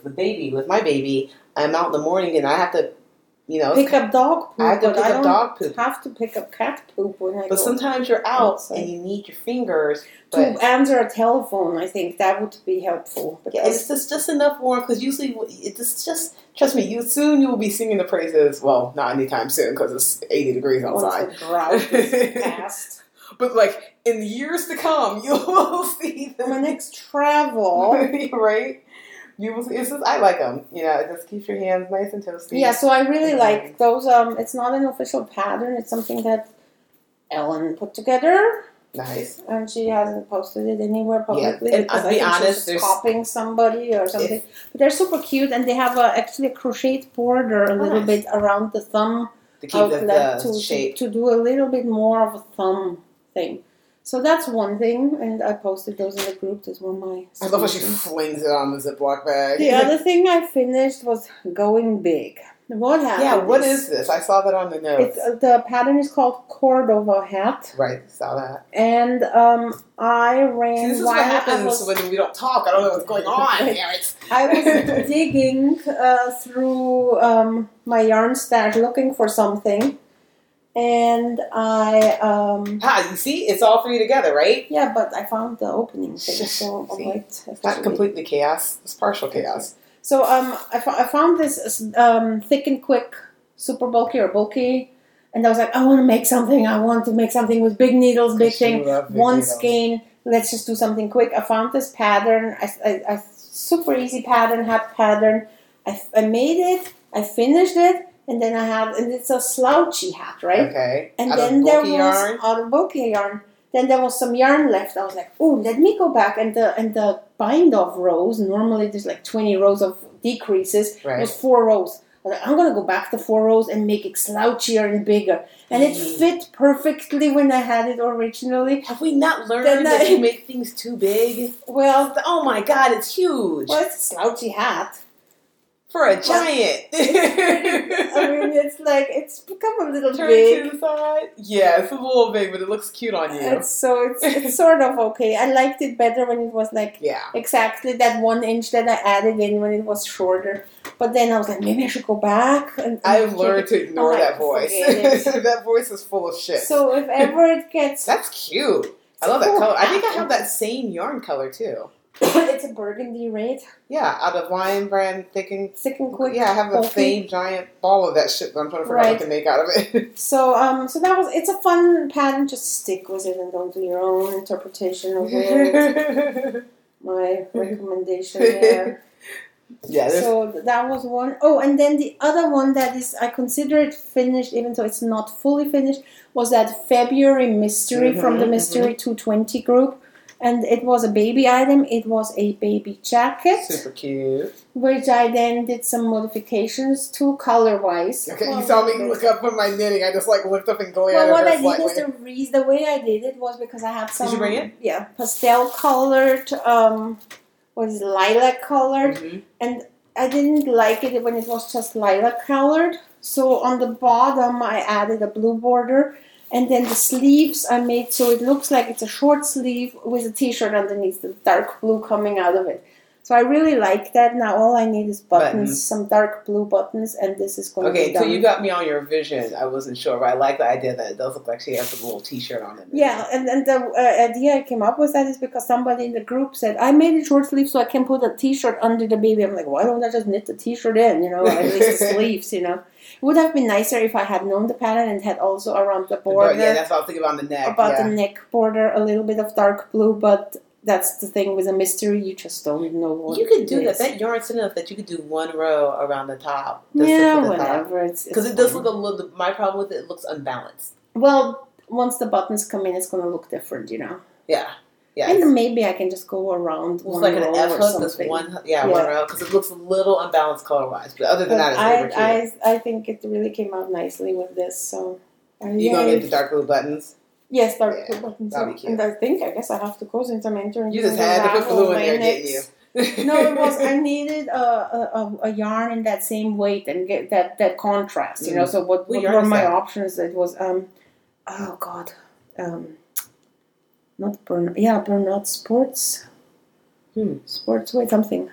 my baby, I'm out in the morning and I have to, pick up dog poop. I have to pick up dog poop. I have to pick up cat poop when I go. But sometimes you're out and you need your fingers. To answer a telephone, I think that would be helpful. Yeah, it's just enough warmth because usually it's just trust me. Soon you will be singing the praises. Well, not anytime soon because it's 80 degrees outside. Once the drought is past. But like in the years to come, you will see them. My next travel, right? You will see. I like them. It just keeps your hands nice and toasty. Yeah, so I really like those. It's not an official pattern. It's something that Ellen put together. Nice. And she hasn't posted it anywhere publicly. Yeah, and I'll be honest, she's copying somebody or something. But they're super cute, and they have actually a crocheted border a little bit around the thumb to keep the shape. To do a little bit more of a thumb thing. So that's one thing, and I posted those in the group. That's one of my... I love how she flings it on the Ziploc bag. The other thing I finished was Going Big. What happened? Yeah, what is this? I saw that on the notes. The pattern is called Cordova hat. Right, saw that. And I ran. See, this is what happens when we don't talk. I don't know what's going on. I was digging through my yarn stash looking for something, and you see, it's all three together, right? Yeah, but I found the opening thing, so it's not completely chaos. It's partial chaos. So I found this Thick and Quick super bulky, and I was like, I want to make something. I want to make something with big needles, big thing, one skein. Let's just do something quick. I found this pattern, a super easy pattern, hat pattern. I made it. I finished it, and then and it's a slouchy hat, right? Okay. And then there was out of bulky yarn. Then there was some yarn left. I was like, oh, let me go back. And the bind off rows, normally there's like 20 rows of decreases. Right. It was 4 rows. I was like, I'm going to go back to 4 rows and make it slouchier and bigger. And it fit perfectly when I had it originally. Have we not learned that you make things too big? Well, oh my God, it's huge. Well, it's a slouchy hat. For a giant. It's become a little Turn big. to the side. Yeah, it's a little big, but it looks cute on you. It's sort of okay. I liked it better when it was exactly that 1 inch that I added in when it was shorter. But then I was like, maybe I should go back. And I've learned to ignore that voice. That voice is full of shit. So if ever it gets... That's cute. I love that color. I think I have that same yarn color too. It's a burgundy red. Yeah, out of Lion Brand Thick and Quick. Yeah, I have the same giant ball of that shit, but I'm trying to figure out what to make out of it. So it's a fun pattern. Just stick with it and don't do your own interpretation of it. My recommendation there. Yeah. So that was one. Oh, and then the other one that is, I consider it finished, even though it's not fully finished, was that February Mystery from the Mystery 220 group. And it was a baby item. It was a baby jacket. Super cute. Which I then did some modifications to color-wise. Okay, you saw me look up for my knitting. I just looked up and glared at it. Well, what I did is the way I did it was because I had some... Did you bring it? Yeah, pastel-colored, lilac-colored. Mm-hmm. And I didn't like it when it was just lilac-colored. So on the bottom, I added a blue border. And then the sleeves I made so it looks like it's a short sleeve with a t-shirt underneath, the dark blue coming out of it. So I really like that. Now all I need is buttons, some dark blue buttons, and this is going to be done. Okay, so you got me on your vision. I wasn't sure, but I like the idea that it does look like she has a little t-shirt on it. Yeah, and the idea I came up with that is because somebody in the group said, I made it short sleeve so I can put a t-shirt under the baby. I'm like, why don't I just knit the t-shirt in, at least the sleeves, It would have been nicer if I had known the pattern and had also around the border. Yeah, that's what I was thinking about the neck. About the neck border, a little bit of dark blue, but that's the thing with a mystery, you just don't know what you could do that. That yarn's enough that you could do 1 row around the top. Whatever. Because it does look a little... My problem with it looks unbalanced. Well, once the buttons come in, it's going to look different, Yeah. Yeah, and then maybe I can just go around one like row an F or hook, something. one row, because it looks a little unbalanced color-wise. But other than that, I think it really came out nicely with this. So you gonna get the dark blue buttons? Yes, dark blue buttons. That'd be cute. And I guess I have to go since I'm entering. You just had to put blue in there, didn't you? No, it was. I needed a yarn in that same weight and get that contrast. So what were my options? It was oh God. Not Bernard. Yeah, Bernard Sports. Sports weight something.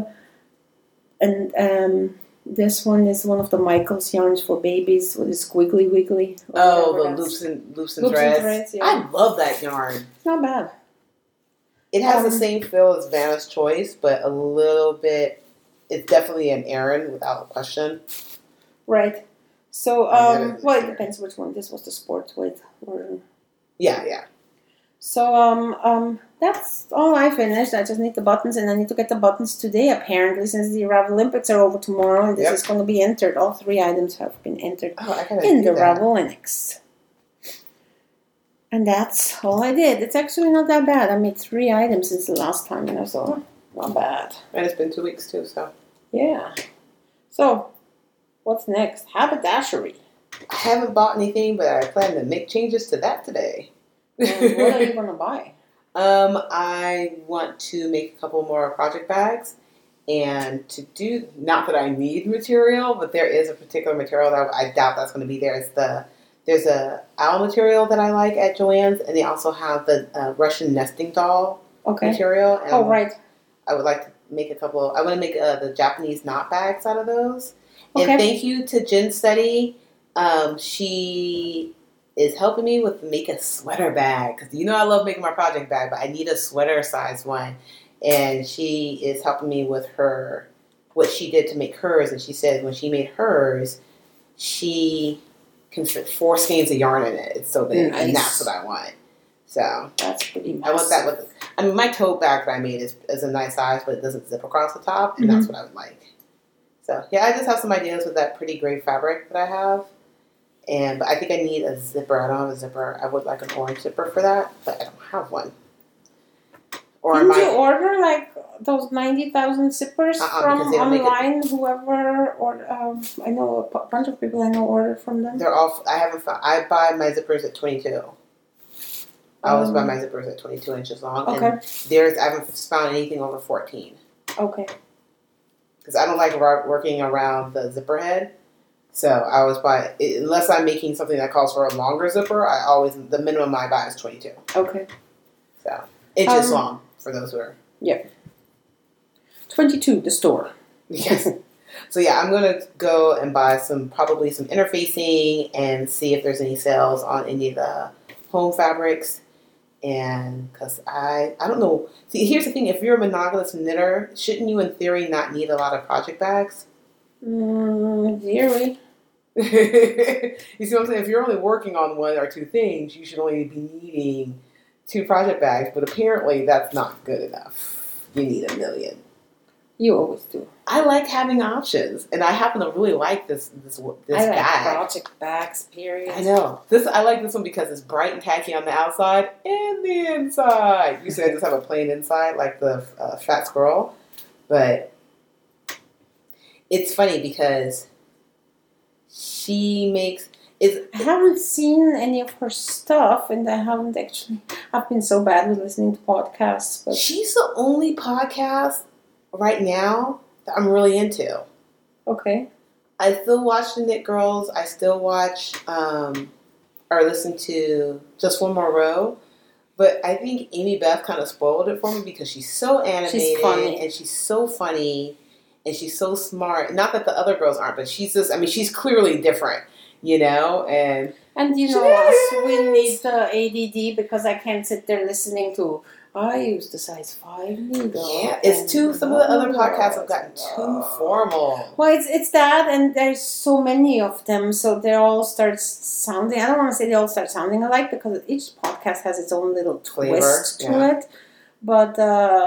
This one is one of the Michaels yarns for babies with the squiggly wiggly. Oh, the loops and threads. Yeah. I love that yarn. It's not bad. It has the same feel as Vanna's Choice, but a little bit. It's definitely an Aran without question. Right. So, it depends which one. This was the sports weight version. Yeah. So, that's all I finished. I just need the buttons, and I need to get the buttons today, apparently, since the Ravelympics are over tomorrow, and this is going to be entered. All 3 items have been entered in the Ravelinics. And that's all I did. It's actually not that bad. I made 3 items since the last time, so not bad. And it's been 2 weeks, too, so. Yeah. So, what's next? Haberdashery. I haven't bought anything, but I plan to make changes to that today. What are you going to buy? I want to make a couple more project bags, And to do, not that I need material, but there is a particular material that I doubt that's going to be there. There's a owl material that I like at Joann's, and they also have the Russian nesting doll material. And right. I would like to make I want to make the Japanese knot bags out of those. Okay. And thank you to Jen Study. She is helping me with make a sweater bag, because I love making my project bag, but I need a sweater size one. And she is helping me with what she did to make hers. And she said when she made hers, she can fit 4 skeins of yarn in it. It's so big, and that's what I want. So that's pretty massive. I want that my tote bag that I made is a nice size, but it doesn't zip across the top, and that's what I would like. So yeah, I just have some ideas with that pretty gray fabric that I have. But I think I need a zipper. I don't have a zipper. I would like an orange zipper for that, but I don't have one. Didn't you order like those 90,000 zippers from online? Whoever, or I know a bunch of people I know ordered from them. They're all. I haven't found. I buy my zippers at 22. I always buy my zippers at 22 inches long. Okay. And I haven't found anything over 14. Okay. Because I don't like working around the zipper head. So I always buy, unless I'm making something that calls for a longer zipper, the minimum I buy is 22. Okay. So, inches long, for those who are. Yeah. 22, the store. Yes. So yeah, I'm going to go and buy probably some interfacing and see if there's any sales on any of the home fabrics. And because I don't know. See, here's the thing. If you're a monogamous knitter, shouldn't you in theory not need a lot of project bags? Theory. You see what I'm saying? If you're only working on 1 or 2 things, you should only be needing 2 project bags. But apparently that's not good enough. You need 1 million. You always do. I like having options, and I happen to really like this I like bag. Project bags, period. I know. I like this one because it's bright and tacky on the outside and the inside. Usually I just have a plain inside, like the Fat Squirrel. But it's funny because she makes... I haven't seen any of her stuff, and I haven't actually... I've been so bad with listening to podcasts. But she's the only podcast right now that I'm really into. Okay. I still watch the Knit Girls. I still watch or listen to Just One More Row. But I think Amy Beth kind of spoiled it for me because she's so animated. She's funny. And she's so funny. And she's so smart. Not that the other girls aren't, but she's just, she's clearly different, And us, we need the ADD because I can't sit there listening to, I use the size 5 needle. Yeah, it's some of the other podcasts have gotten too formal. Well, it's that, and there's so many of them, so they all start sounding, I don't want to say they all start sounding alike because each podcast has its own little twist to it. But,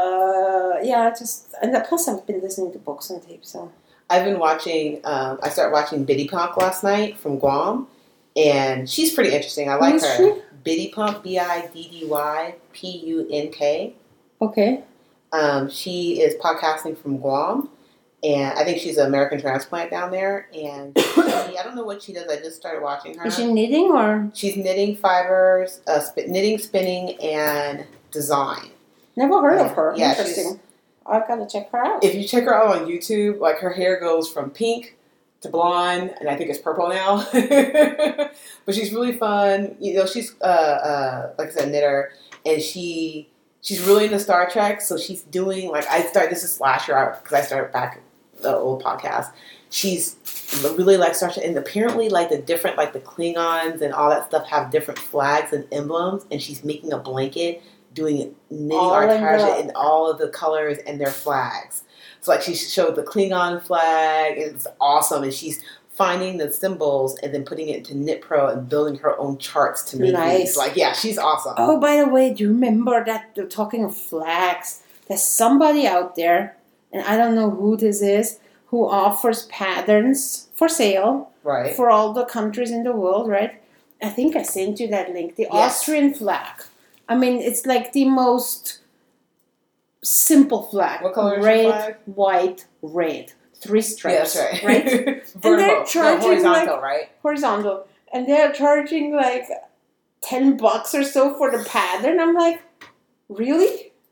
and plus I've been listening to books and tapes, so. I've been watching, I started watching Biddy Pump last night from Guam, and she's pretty interesting. I like her. She? Biddy Pump, BIDDYPUNK. Okay. She is podcasting from Guam, and I think she's an American transplant down there. And I don't know what she does. I just started watching her. Is she knitting or? She's knitting fibers, knitting, spinning, and design. Never heard of her. Yeah, interesting. I've got to check her out. If you check her out on YouTube, like her hair goes from pink to blonde, and I think it's purple now. But she's really fun. She's like I said, knitter, and she's really into Star Trek. So she's doing this is last year because I started back the old podcast. She's really like Star Trek, and apparently the different the Klingons and all that stuff have different flags and emblems, and she's making a blanket doing knitting artage in all of the colors and their flags. So she showed the Klingon flag, and it's awesome. And she's finding the symbols and then putting it into Knit Pro and building her own charts to make these. She's awesome. Oh, by the way, do you remember that, talking of flags, there's somebody out there, and I don't know who this is, who offers patterns for sale. Right. For all the countries in the world, right? I think I sent you that link. The Austrian flag. It's like the most simple flag. What color is red, your flag? White, red. 3 stripes. Yeah, that's right. And they're charging horizontal, right? Horizontal. And they're charging $10 or so for the pattern. I'm like, really?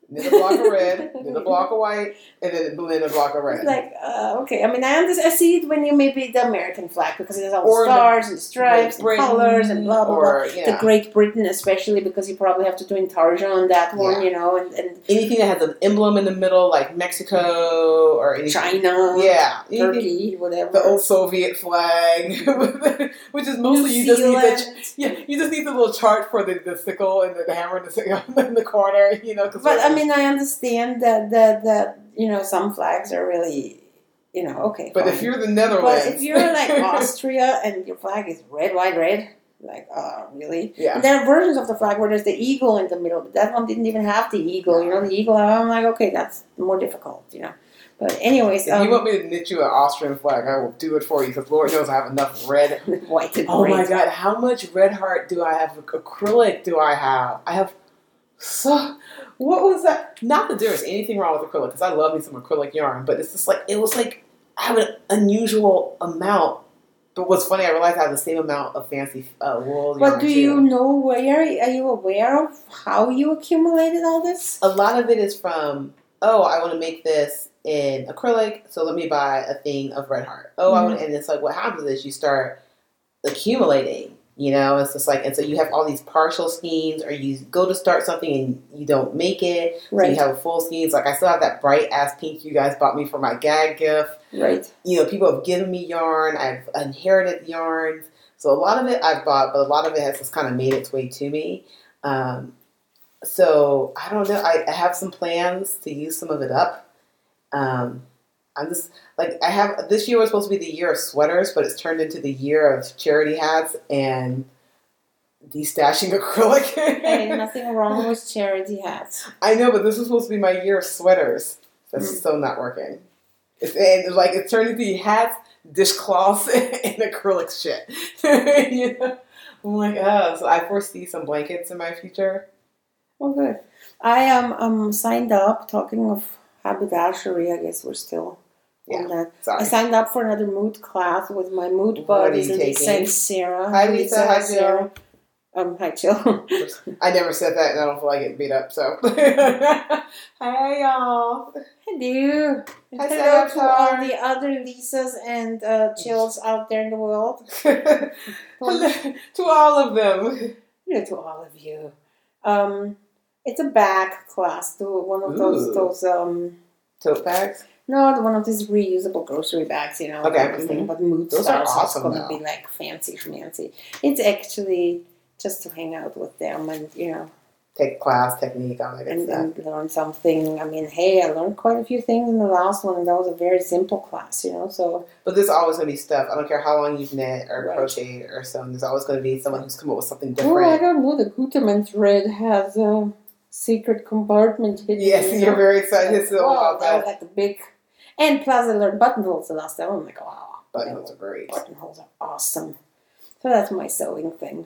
knit a block of red, knit a block of white, and then blend a block of red. It's like, okay. I mean, I understand. I see it when you maybe the American flag because it has all Or the stars and stripes and Britain, colors and blah, blah, or, blah. yeah. The Great Britain especially because you probably have to do intarsia on that one, Yeah. you know, and anything that has an emblem in the middle, like Mexico or anything. China, Yeah. Turkey, whatever. The old Soviet flag, which is mostly New you just Zealand. you just need the little chart for the sickle and the hammer and the sickle in the corner, you know. But I mean, I understand that you know some flags are really, you know, okay. But fine. if you're the Netherlands, But if you're like Austria and your flag is red, white, red, like, really? Yeah. And there are versions of the flag where there's the eagle in the middle, but that one didn't even have the eagle. You know, the eagle. I'm like, okay, that's more difficult, you know. But anyways, if you want me to knit you an Austrian flag, I will do it for you because Lord knows I have enough red. white and Oh red. my God, how much Red Heart do I have? Acrylic do I have? I have so. What was that? Not that there is anything wrong with acrylic because I love me some acrylic yarn, but it's just like it was like I have an unusual amount. But what's funny, I realized I have the same amount of fancy wool yarn. But do too. you know where? Are you aware of how you accumulated all this? A lot of it is from, oh, I want to make this in acrylic, so let me buy a thing of Red Heart. Oh, I want, and it's like what happens is you start accumulating. You know, it's just like, and so you have all these partial skeins, or you go to start something and you don't make it. Right. So you have full skeins. Like I still have that bright ass pink you guys bought me for my gag gift. Right. You know, people have given me yarn. I've inherited yarns. So a lot of it I've bought, but a lot of it has just kind of made its way to me. So I don't know. I have some plans to use some of it up. I'm just like I have this year was supposed to be the year of sweaters, but it's turned into the year of charity hats and destashing acrylic. Hey, nothing wrong with charity hats. I know, but this was supposed to be my year of sweaters. That's still not working. It's turned into hats, dishcloths, and acrylic shit. You know? I'm like, so I foresee some blankets in my future. Oh, good. I am signed up. Talking of haberdashery, I guess we're still on that. Sorry. I signed up for another mood class with my mood What are buddies, you Lisa taking? and Sarah. Hi, Lisa. Hi, Jill. Hi, Jill. I never said that, and I don't feel like getting beat up. So, hey y'all. Hello. And Hi, hello to Sarah. all the other Lisas and Jills out there in the world. To all of them. Hello to all of you. It's a bag class to one of Ooh. those Tote bags. no, one of these reusable grocery bags, you know. Okay. Everything, but mood Those are style, so awesome, it's gonna though. be like fancy schmancy. It's actually just to hang out with them and, you know, Take class, technique, all that good stuff. and learn something. I mean, hey, I learned quite a few things in the last one, and that was a very simple class, you know. So, But there's always going to be stuff. I don't care how long you've knit or Right. crocheted or sewn. There's always going to be someone who's come up with something oh, I different. don't know. The Gutermann thread has a secret compartment hidden. Yes, you you're know. very excited. So Wow, about that was that. like the big. And plus, I learned buttonholes the last time. I'm like, wow, Buttonholes are great. buttonholes are awesome. So that's my sewing thing.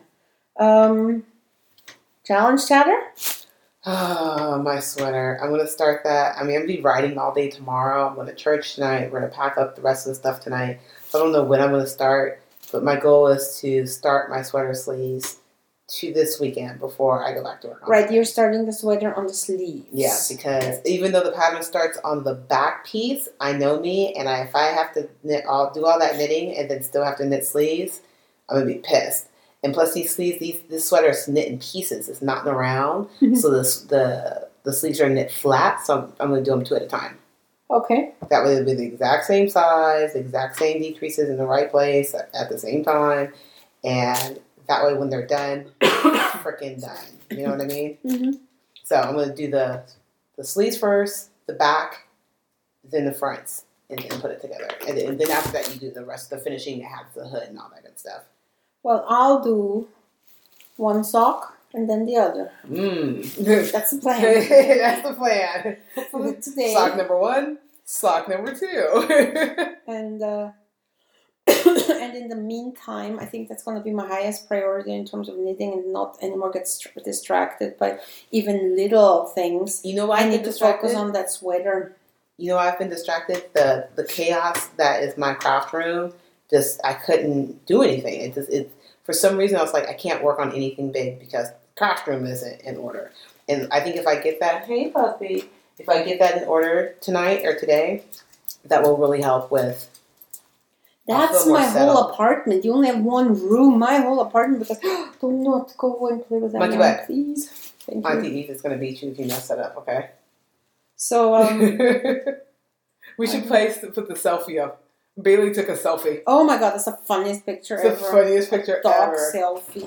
Challenge chatter? Oh, my sweater. I'm going to start that. I mean, I'm going to be writing all day tomorrow. I'm going to church tonight. We're going to pack up the rest of the stuff tonight. So I don't know when I'm going to start, but my goal is to start my sweater sleeves to this weekend before I go back to work. Right, you're starting the sweater on the sleeves. Yeah, because even though the pattern starts on the back piece, I know me, and if I have to knit, I'll do all that knitting and then still have to knit sleeves, I'm going to be pissed. And plus, these sleeves, this sweater is knit in pieces. It's not in a round. So the sleeves are knit flat. So I'm going to do them two at a time. Okay. That way, it'll be the exact same size, the exact same decreases in the right place at the same time. And that way, when they're done, freaking done. You know what I mean? Mm-hmm. So I'm going to do the sleeves first, the back, then the fronts, and then put it together. And then after that, you do the rest of the finishing. It has the hood and all that good stuff. Well, I'll do one sock and then the other. That's the plan. That's the plan. Hopefully today. Sock number 1, sock number 2. And and in the meantime, I think that's going to be my highest priority in terms of knitting and not anymore get distracted by even little things. You know why I I've need been to distracted? focus on that sweater. You know why I've been distracted? The chaos that is my craft room. Just I couldn't do anything. It for some reason I was like I can't work on anything big because the craft room isn't in order. And I think if I get that, hey puppy, if I get that in order tonight or today, that will really help with. That's my whole apartment. You only have one room. My whole apartment, because do not go and play with that Monkey man, butt. please. Thank you. Auntie Eve is going to beat you if you mess that up, okay? So, we should put the selfie up. Bailey took a selfie. oh my god, that's the funniest picture ever. It's the funniest picture Dog ever. selfie.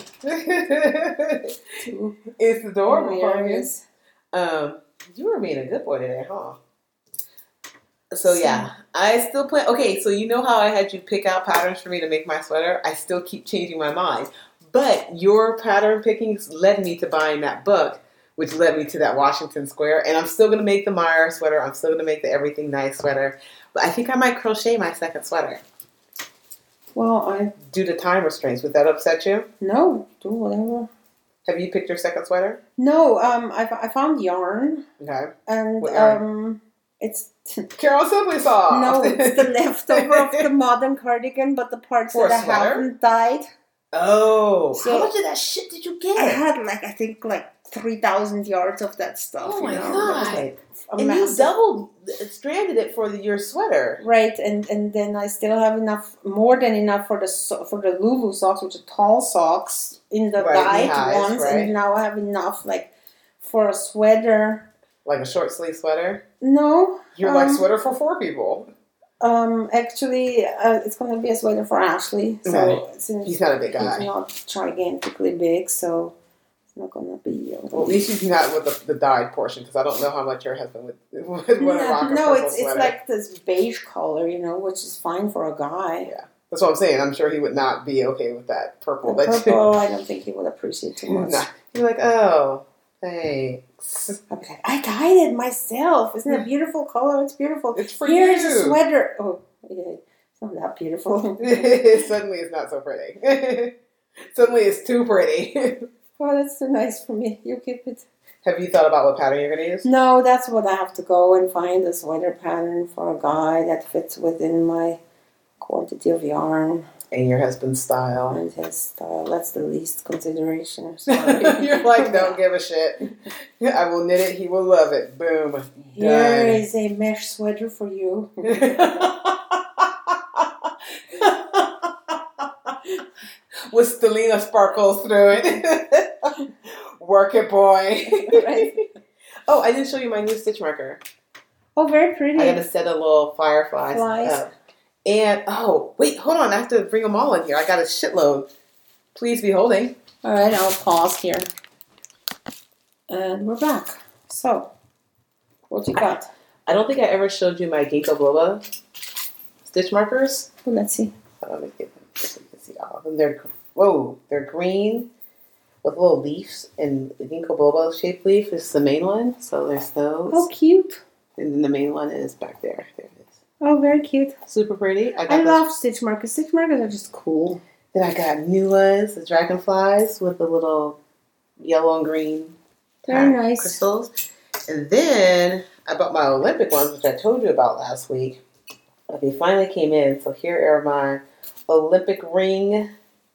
It's adorable. Hilarious. You were being a good boy today, huh? So yeah, I still plan. Okay, so you know how I had you pick out patterns for me to make my sweater? I still keep changing my mind. But your pattern pickings led me to buying that book, which led me to that Washington Square. And I'm still going to make the Meyer sweater. I'm still going to make the Everything Nice sweater. But I think I might crochet my second sweater. Well, due to time restraints. Would that upset you? No, do whatever. Have you picked your second sweater? No, I found yarn. Okay. And what yarn? It's Carol Simply Soft. No, it's the leftover of the modern cardigan, but the parts that I haven't dyed. Oh, so how much of that shit did you get? I had I think 3,000 yards of that stuff. Oh my god! And you double stranded it for your sweater, right? And then I still have more than enough for the Lulu socks, which are tall socks in the dyed ones, right. And now I have enough for a sweater. Like a short sleeve sweater? No. You're like sweater for 4 people. Actually, it's going to be a sweater for Ashley. So he's not a big guy. He's not gigantically big, so it's not going to be. Well, at least he's not with the dyed portion, because I don't know how much your husband would want to rock a No, purple it's like this beige color, which is fine for a guy. Yeah, that's what I'm saying. I'm sure he would not be okay with that purple. Purple, I don't think he would appreciate too much. Nah. You're like, oh, thanks. Okay. I dyed it myself. Isn't it a beautiful color? It's beautiful. It's for Here's you. a sweater. Oh, yeah. It's not that beautiful. Suddenly it's not so pretty. Suddenly it's too pretty. Oh, that's too nice for me. You keep it. Have you thought about what pattern you're going to use? No, that's what I have to go and find a sweater pattern for a guy that fits within my quantity of yarn. And your husband's style. And his style. That's the least consideration. You're like, don't give a shit. I will knit it. He will love it. Boom. Here is a mesh sweater for you. With Stelina sparkles through it. Work it, boy. Right. Oh, I didn't show you my new stitch marker. Oh, very pretty. I got a set of little fireflies. And, oh, wait, hold on. I have to bring them all in here. I got a shitload. Please be holding. All right, I'll pause here. And we're back. So, what you got? I don't think I ever showed you my Ginkgo biloba stitch markers. Oh, let's see. Let me get them so you can see all of them. They're green with little leaves, and the Ginkgo biloba shaped leaf is the main one. So there's those. Oh, cute. And then the main one is back there. There it is. Oh, very cute. Super pretty. I love stitch markers. Stitch markers are just cool. Then I got new ones, the dragonflies with the little yellow and green very nice crystals. And then I bought my Olympic ones, which I told you about last week. They finally came in. So here are my Olympic ring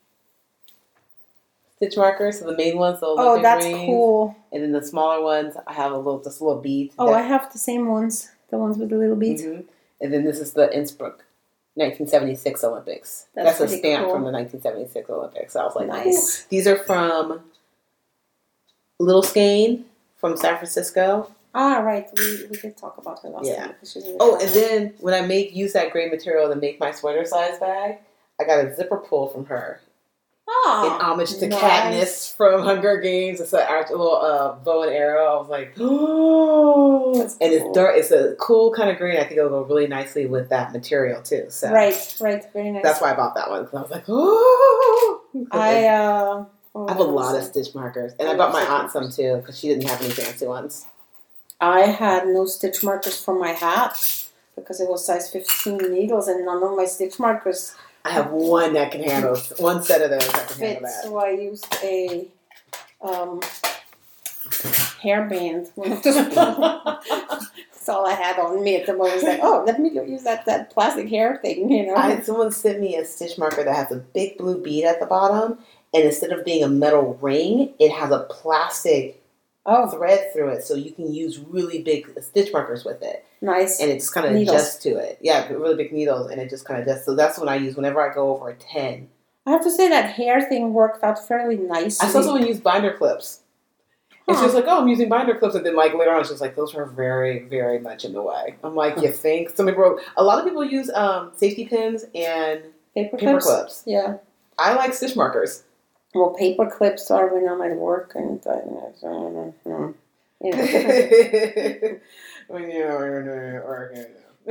stitch markers. So the main ones, the Olympic that's rings. Cool. And then the smaller ones, I have just a little bead. Oh, I have the same ones. The ones with the little beads. Mm-hmm. And then this is the Innsbruck 1976 Olympics. That's a stamp from the 1976 Olympics. So I was like, nice. Ooh. These are from Little Skane from San Francisco. Ah, right. We did talk about her last time. Oh, and then when I use that gray material to make my sweater size bag, I got a zipper pull from her. Oh, in homage to Katniss from Hunger Games. It's a little bow and arrow. I was like, oh, and it's dark. It's a cool kind of green. I think it'll go really nicely with that material too. So right, very nice. That's why I bought that one because I was like, oh. I have a lot of stitch markers, and I bought my aunt some too because she didn't have any fancy ones. I had no stitch markers for my hat because it was size 15 needles, and none of my stitch markers. I have one that can handle one set of those that can handle that. So I used a hairband. That's all I had on me at the moment. I was like, oh, let me use that plastic hair thing, Someone sent me a stitch marker that has a big blue bead at the bottom, and instead of being a metal ring, it has a plastic thread through it, so you can use really big stitch markers with it. Nice. And it just kind of adjusts to it. Yeah, really big needles, and it just kind of adjusts. So that's what I use whenever I go over a 10. I have to say that hair thing worked out fairly nicely. I saw someone use binder clips. And she was like, oh, I'm using binder clips. And then like later on, she was like, those are very, very much in the way. I'm like, you think? A lot of people use safety pins and paper clips. Yeah. I like stitch markers. Well, paper clips are when I'm at work and when you're working.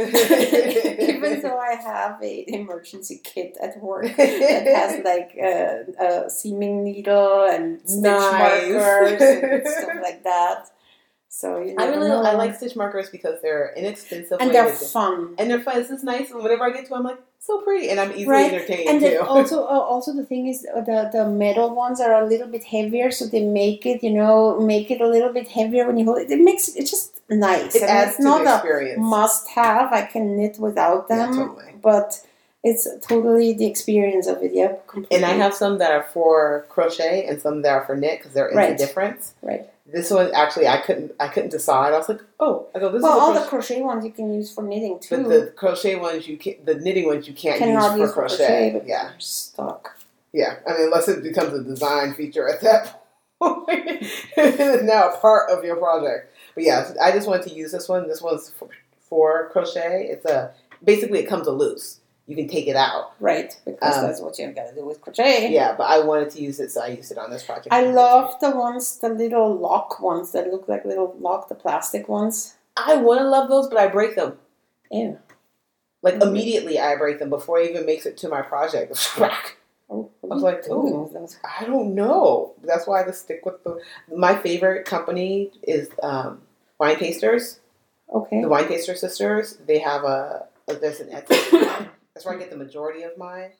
Even though I have an emergency kit at work that has like a seaming needle and stitch markers and stuff like that. So you never know. I like stitch markers because they're inexpensive and they're fun. And they're fun. This is nice. And whenever I get to, I'm like so pretty, and I'm easily entertained and too. Also the thing is the metal ones are a little bit heavier, so they make it a little bit heavier when you hold it. It's just nice. It adds to the experience. A must-have. I can knit without them, totally. But it's totally the experience of it. Yep, completely. And I have some that are for crochet and some that are for knit because there is a difference. Right. This one actually I couldn't decide. I was like, this is all the crochet ones you can use for knitting too. But the crochet ones the knitting ones you cannot use for crochet. But yeah, you're stuck. Yeah, I mean unless it becomes a design feature at that point, it is now a part of your project. But yeah, I just wanted to use this one. This one's for crochet. It's basically it comes loose. You can take it out. Right, because that's what you've got to do with crochet. Yeah, but I wanted to use it, so I used it on this project. I love the little lock ones that look like little the plastic ones. I want to love those, but I break them. Ew. Like, immediately I break them before it even makes it to my project. Crack! I was like, I don't know. That's why I just stick with my favorite company is Wine Tasters. Okay. The Wine Taster Sisters. They have there's an Etsy. That's where I get the majority of mine.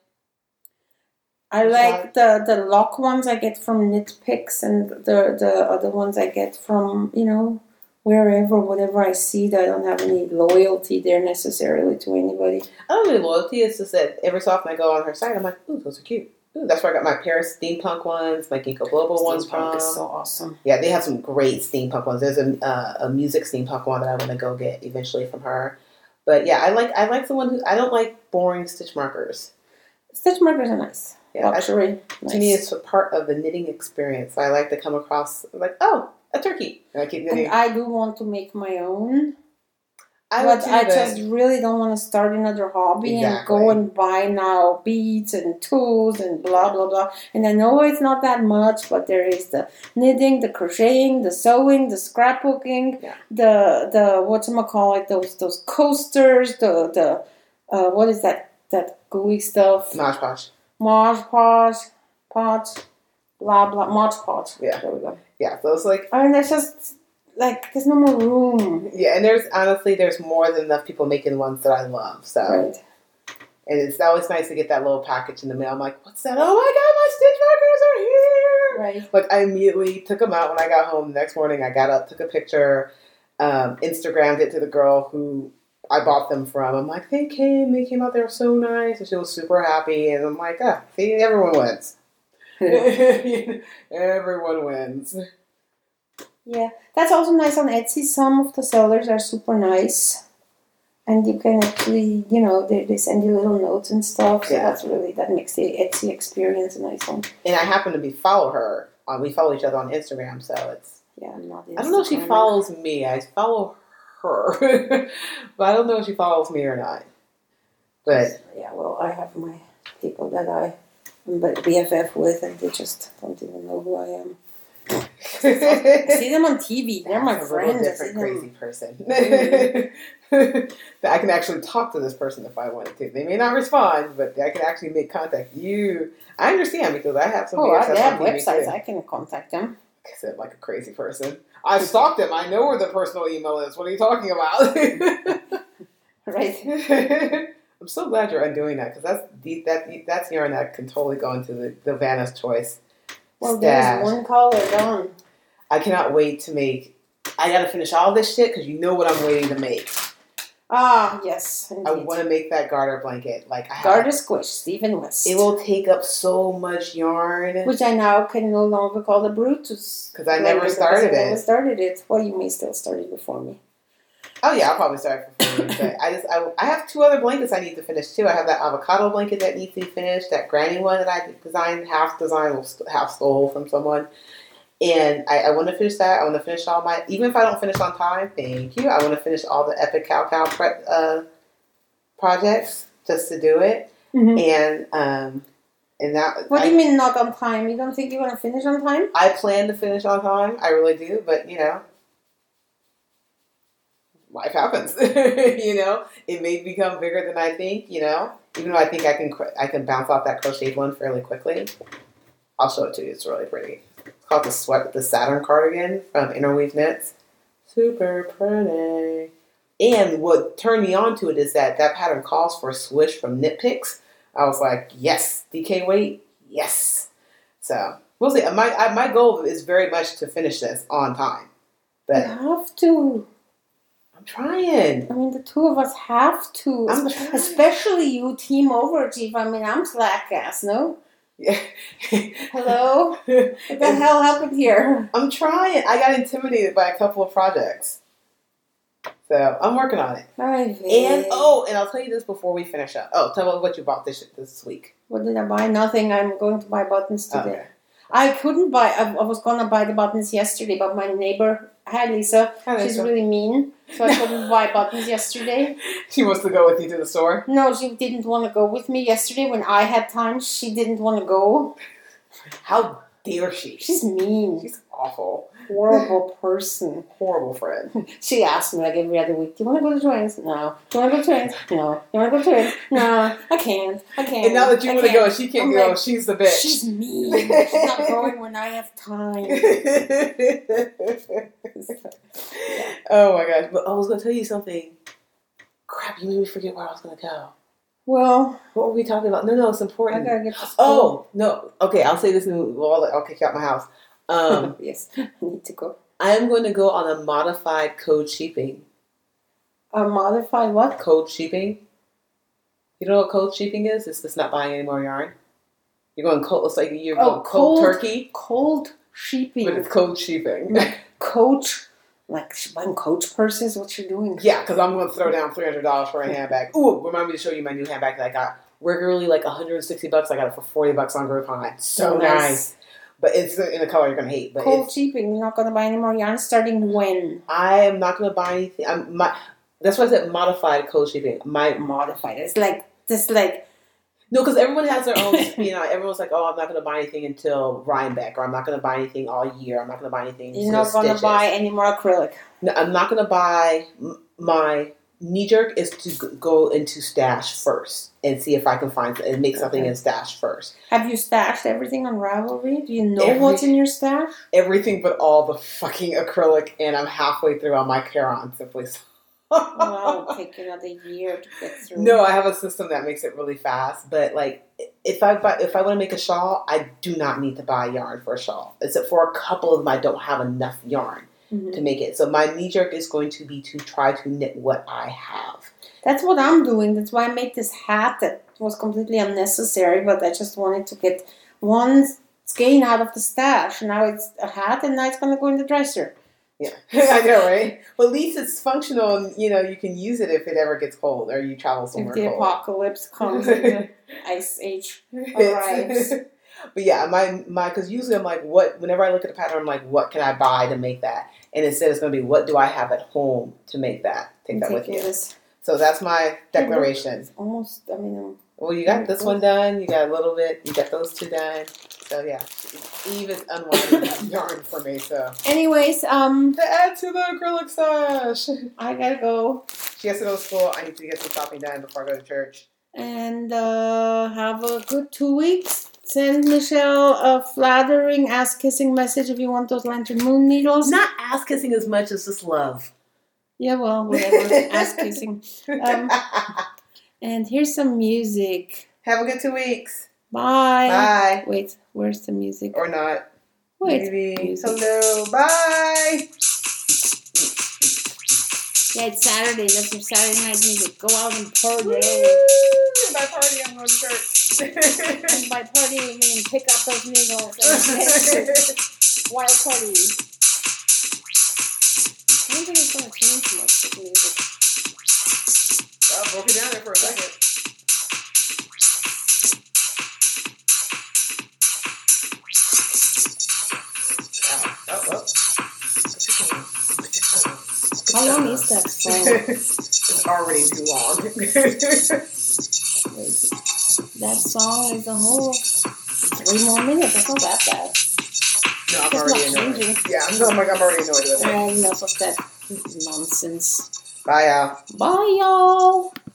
I like the lock ones I get from Knit Picks, and the other ones I get from, whatever I see. That I don't have any loyalty there necessarily to anybody. I don't have any loyalty. It's just that every so often I go on her site, I'm like, ooh, those are cute. Ooh, that's where I got my Paris steampunk ones, my Ginkgo Global ones from. Steampunk is so awesome. Yeah, they have some great steampunk ones. There's a music steampunk one that I want to go get eventually from her. But yeah, I like the one I don't like boring stitch markers. Stitch markers are nice. Yeah, luxury. To me, it's a part of the knitting experience. I like to come across like, a turkey. And I keep knitting. And I do want to make my own. I just really don't want to start another hobby and go and buy now beads and tools and blah, blah, blah. And I know it's not that much, but there is the knitting, the crocheting, the sewing, the scrapbooking, the whatchamacallit, those coasters, the what is that gooey stuff? Mod Podge, blah, blah, Mod Podge. Yeah. There we go. Yeah, so it's like... I mean, there's just... there's no more room. Yeah, and there's more than enough people making ones that I love. So, right. And it's always nice to get that little package in the mail. I'm like, what's that? Oh my God, my stitch markers are here! Right. Like, I immediately took them out when I got home. The next morning, I got up, took a picture, Instagrammed it to the girl who I bought them from. I'm like, they came out, they were so nice. And she was super happy. And I'm like, see, everyone wins. Everyone wins. Yeah, that's also nice on Etsy. Some of the sellers are super nice, and you can actually, they send you little notes and stuff. So that makes the Etsy experience a nice one. And I happen to follow her. We follow each other on Instagram, so it's. Yeah, I'm not. I don't know if she follows me. I follow her, but I don't know if she follows me or not. But yeah, well, I have my people that I'm BFF with, and they just don't even know who I am. I see them on TV. They're my friends. Different crazy person. I can actually talk to this person if I wanted to. They may not respond, but I can actually make contact. I understand because I have some. They have websites. Too. I can contact them. I said like a crazy person. I've stalked them. I know where their personal email is. What are you talking about? Right. I'm so glad you're undoing that because that's yarn that can totally go into the Vanna's Choice. Well, there's one color done. I cannot wait to make... I gotta finish all this shit because you know what I'm waiting to make. Ah, yes, I indeed. want to make that garter blanket. Like Garter Squish, Stephen West. It will take up so much yarn. Which I now can no longer call the Brutus. Because I never started it. Well, you may still start it before me. Oh yeah, I'll probably start before you. But I have 2 other blankets I need to finish too. I have that avocado blanket that needs to be finished. That granny one that I designed, half stole from someone. And I want to finish that. I want to finish all my, even if I don't finish on time, thank you. I want to finish all the Epic Cow prep projects just to do it. Mm-hmm. And that. What do you mean not on time? You don't think you're going to finish on time? I plan to finish on time. I really do. But, life happens. It may become bigger than I think, Even though I think I can bounce off that crocheted one fairly quickly. I'll show it to you. It's really pretty. It's called the Saturn cardigan from Interweave Knits. Super pretty. And what turned me on to it is that pattern calls for a swish from Knit Picks. I was like, yes. DK weight, yes. So we'll see. My goal is very much to finish this on time. But you have to. I'm trying. I mean, the 2 of us have to. Especially you, Team Overachieve. I mean, I'm slack ass, no? Yeah. Hello? What the hell happened here? I'm trying. I got intimidated by a couple of projects. So, I'm working on it. And I'll tell you this before we finish up. Oh, tell me what you bought this week. What did I buy? Nothing. I'm going to buy buttons today. Okay. I couldn't buy, I was going to buy the buttons yesterday, but my neighbor, hi Lisa, she's really mean, so I couldn't buy buttons yesterday. She wants to go with you to the store? No, she didn't want to go with me yesterday. When I had time, she didn't want to go. How dare she? She's mean. She's awful. Horrible person. Horrible friend. She asked me like every other week, do you want to go to Twins? No. Do you want to go to Twins? No. Do you want to go to Twins? No. I can't. And now that you want to go and she can't go, she's the bitch. She's mean. She's not going when I have time. Oh my gosh. But I was going to tell you something. Crap, you made me forget where I was going to go. Well, what were we talking about? No, it's important. I gotta get to school. Oh, no. Okay, I'll say this and I'll kick you out my house. Yes, I need to go. I'm going to go on a modified code sheeping. A modified what? Code sheeping. You know what code sheeping is? It's just not buying any more yarn. You're going cold. It's like you're going cold turkey. Cold sheeping. But it's code sheeping. Coach. Like buying Coach purses? What you're doing? Yeah, because I'm going to throw down $300 for a handbag. Ooh, remind me to show you my new handbag that I got. Regularly like $160. I got it for $40 on Groupon. So nice. But it's in a color you're going to hate. But cold sheeping. You're not going to buy any more yarn starting when? I am not going to buy anything. That's why I said modified cold sheeping. Modified. It's like this like. No, because everyone has their own, everyone's like, oh, I'm not going to buy anything until Rhinebeck, or I'm not going to buy anything all year, I'm not going to buy anything You're not going to buy any more acrylic. No, I'm not going to buy, my knee-jerk is to go into Stash first, and see if I can find, and make something in Stash first. Have you stashed everything on Ravelry? Do you know what's in your stash? Everything but all the fucking acrylic, and I'm halfway through on my Caron Simply. Well, it'll take another year to get through. No, I have a system that makes it really fast. But like, if I want to make a shawl, I do not need to buy yarn for a shawl. Except for a couple of them, I don't have enough yarn to make it. So my knee jerk is going to be to try to knit what I have. That's what I'm doing. That's why I made this hat that was completely unnecessary, but I just wanted to get one skein out of the stash. Now it's a hat, and now it's going to go in the dresser. Yeah, I know, right? Well, at least it's functional, and you can use it if it ever gets cold or you travel somewhere cold. If the apocalypse comes and the ice age arrives. But yeah, my because usually I'm like, whenever I look at a pattern, I'm like, what can I buy to make that? And instead it's going to be, what do I have at home to make that? Take that with you. So that's my declaration. It's almost, well, you got this one done. You got a little bit. You got those 2 done. So yeah, Eve is unwinding yarn for me. So, anyways, to add to the acrylic stash, I gotta go. She has to go to school. I need to get some shopping done before I go to church. And have a good 2 weeks. Send Michelle a flattering ass-kissing message if you want those Lantern Moon needles. Not ass-kissing as much as just love. Yeah, well, whatever. Ass-kissing. And here's some music. Have a good 2 weeks. Bye. Bye. Wait, where's the music? Or not. Wait. Maybe. Music. Hello. Bye. Yeah, it's Saturday. That's your Saturday night music. Go out and party. Woo! By party, I'm going to church. And by party, we mean pick up those needles and wild party. I don't think it's going to change much with music. I broke it down there for a second. How long is that song? It's already too long. That song is a whole 3 more minutes. That's not that bad. No, I'm It's already not annoyed. changing. Yeah, I'm already annoyed with it. Enough of that nonsense. Bye, y'all. Bye, y'all.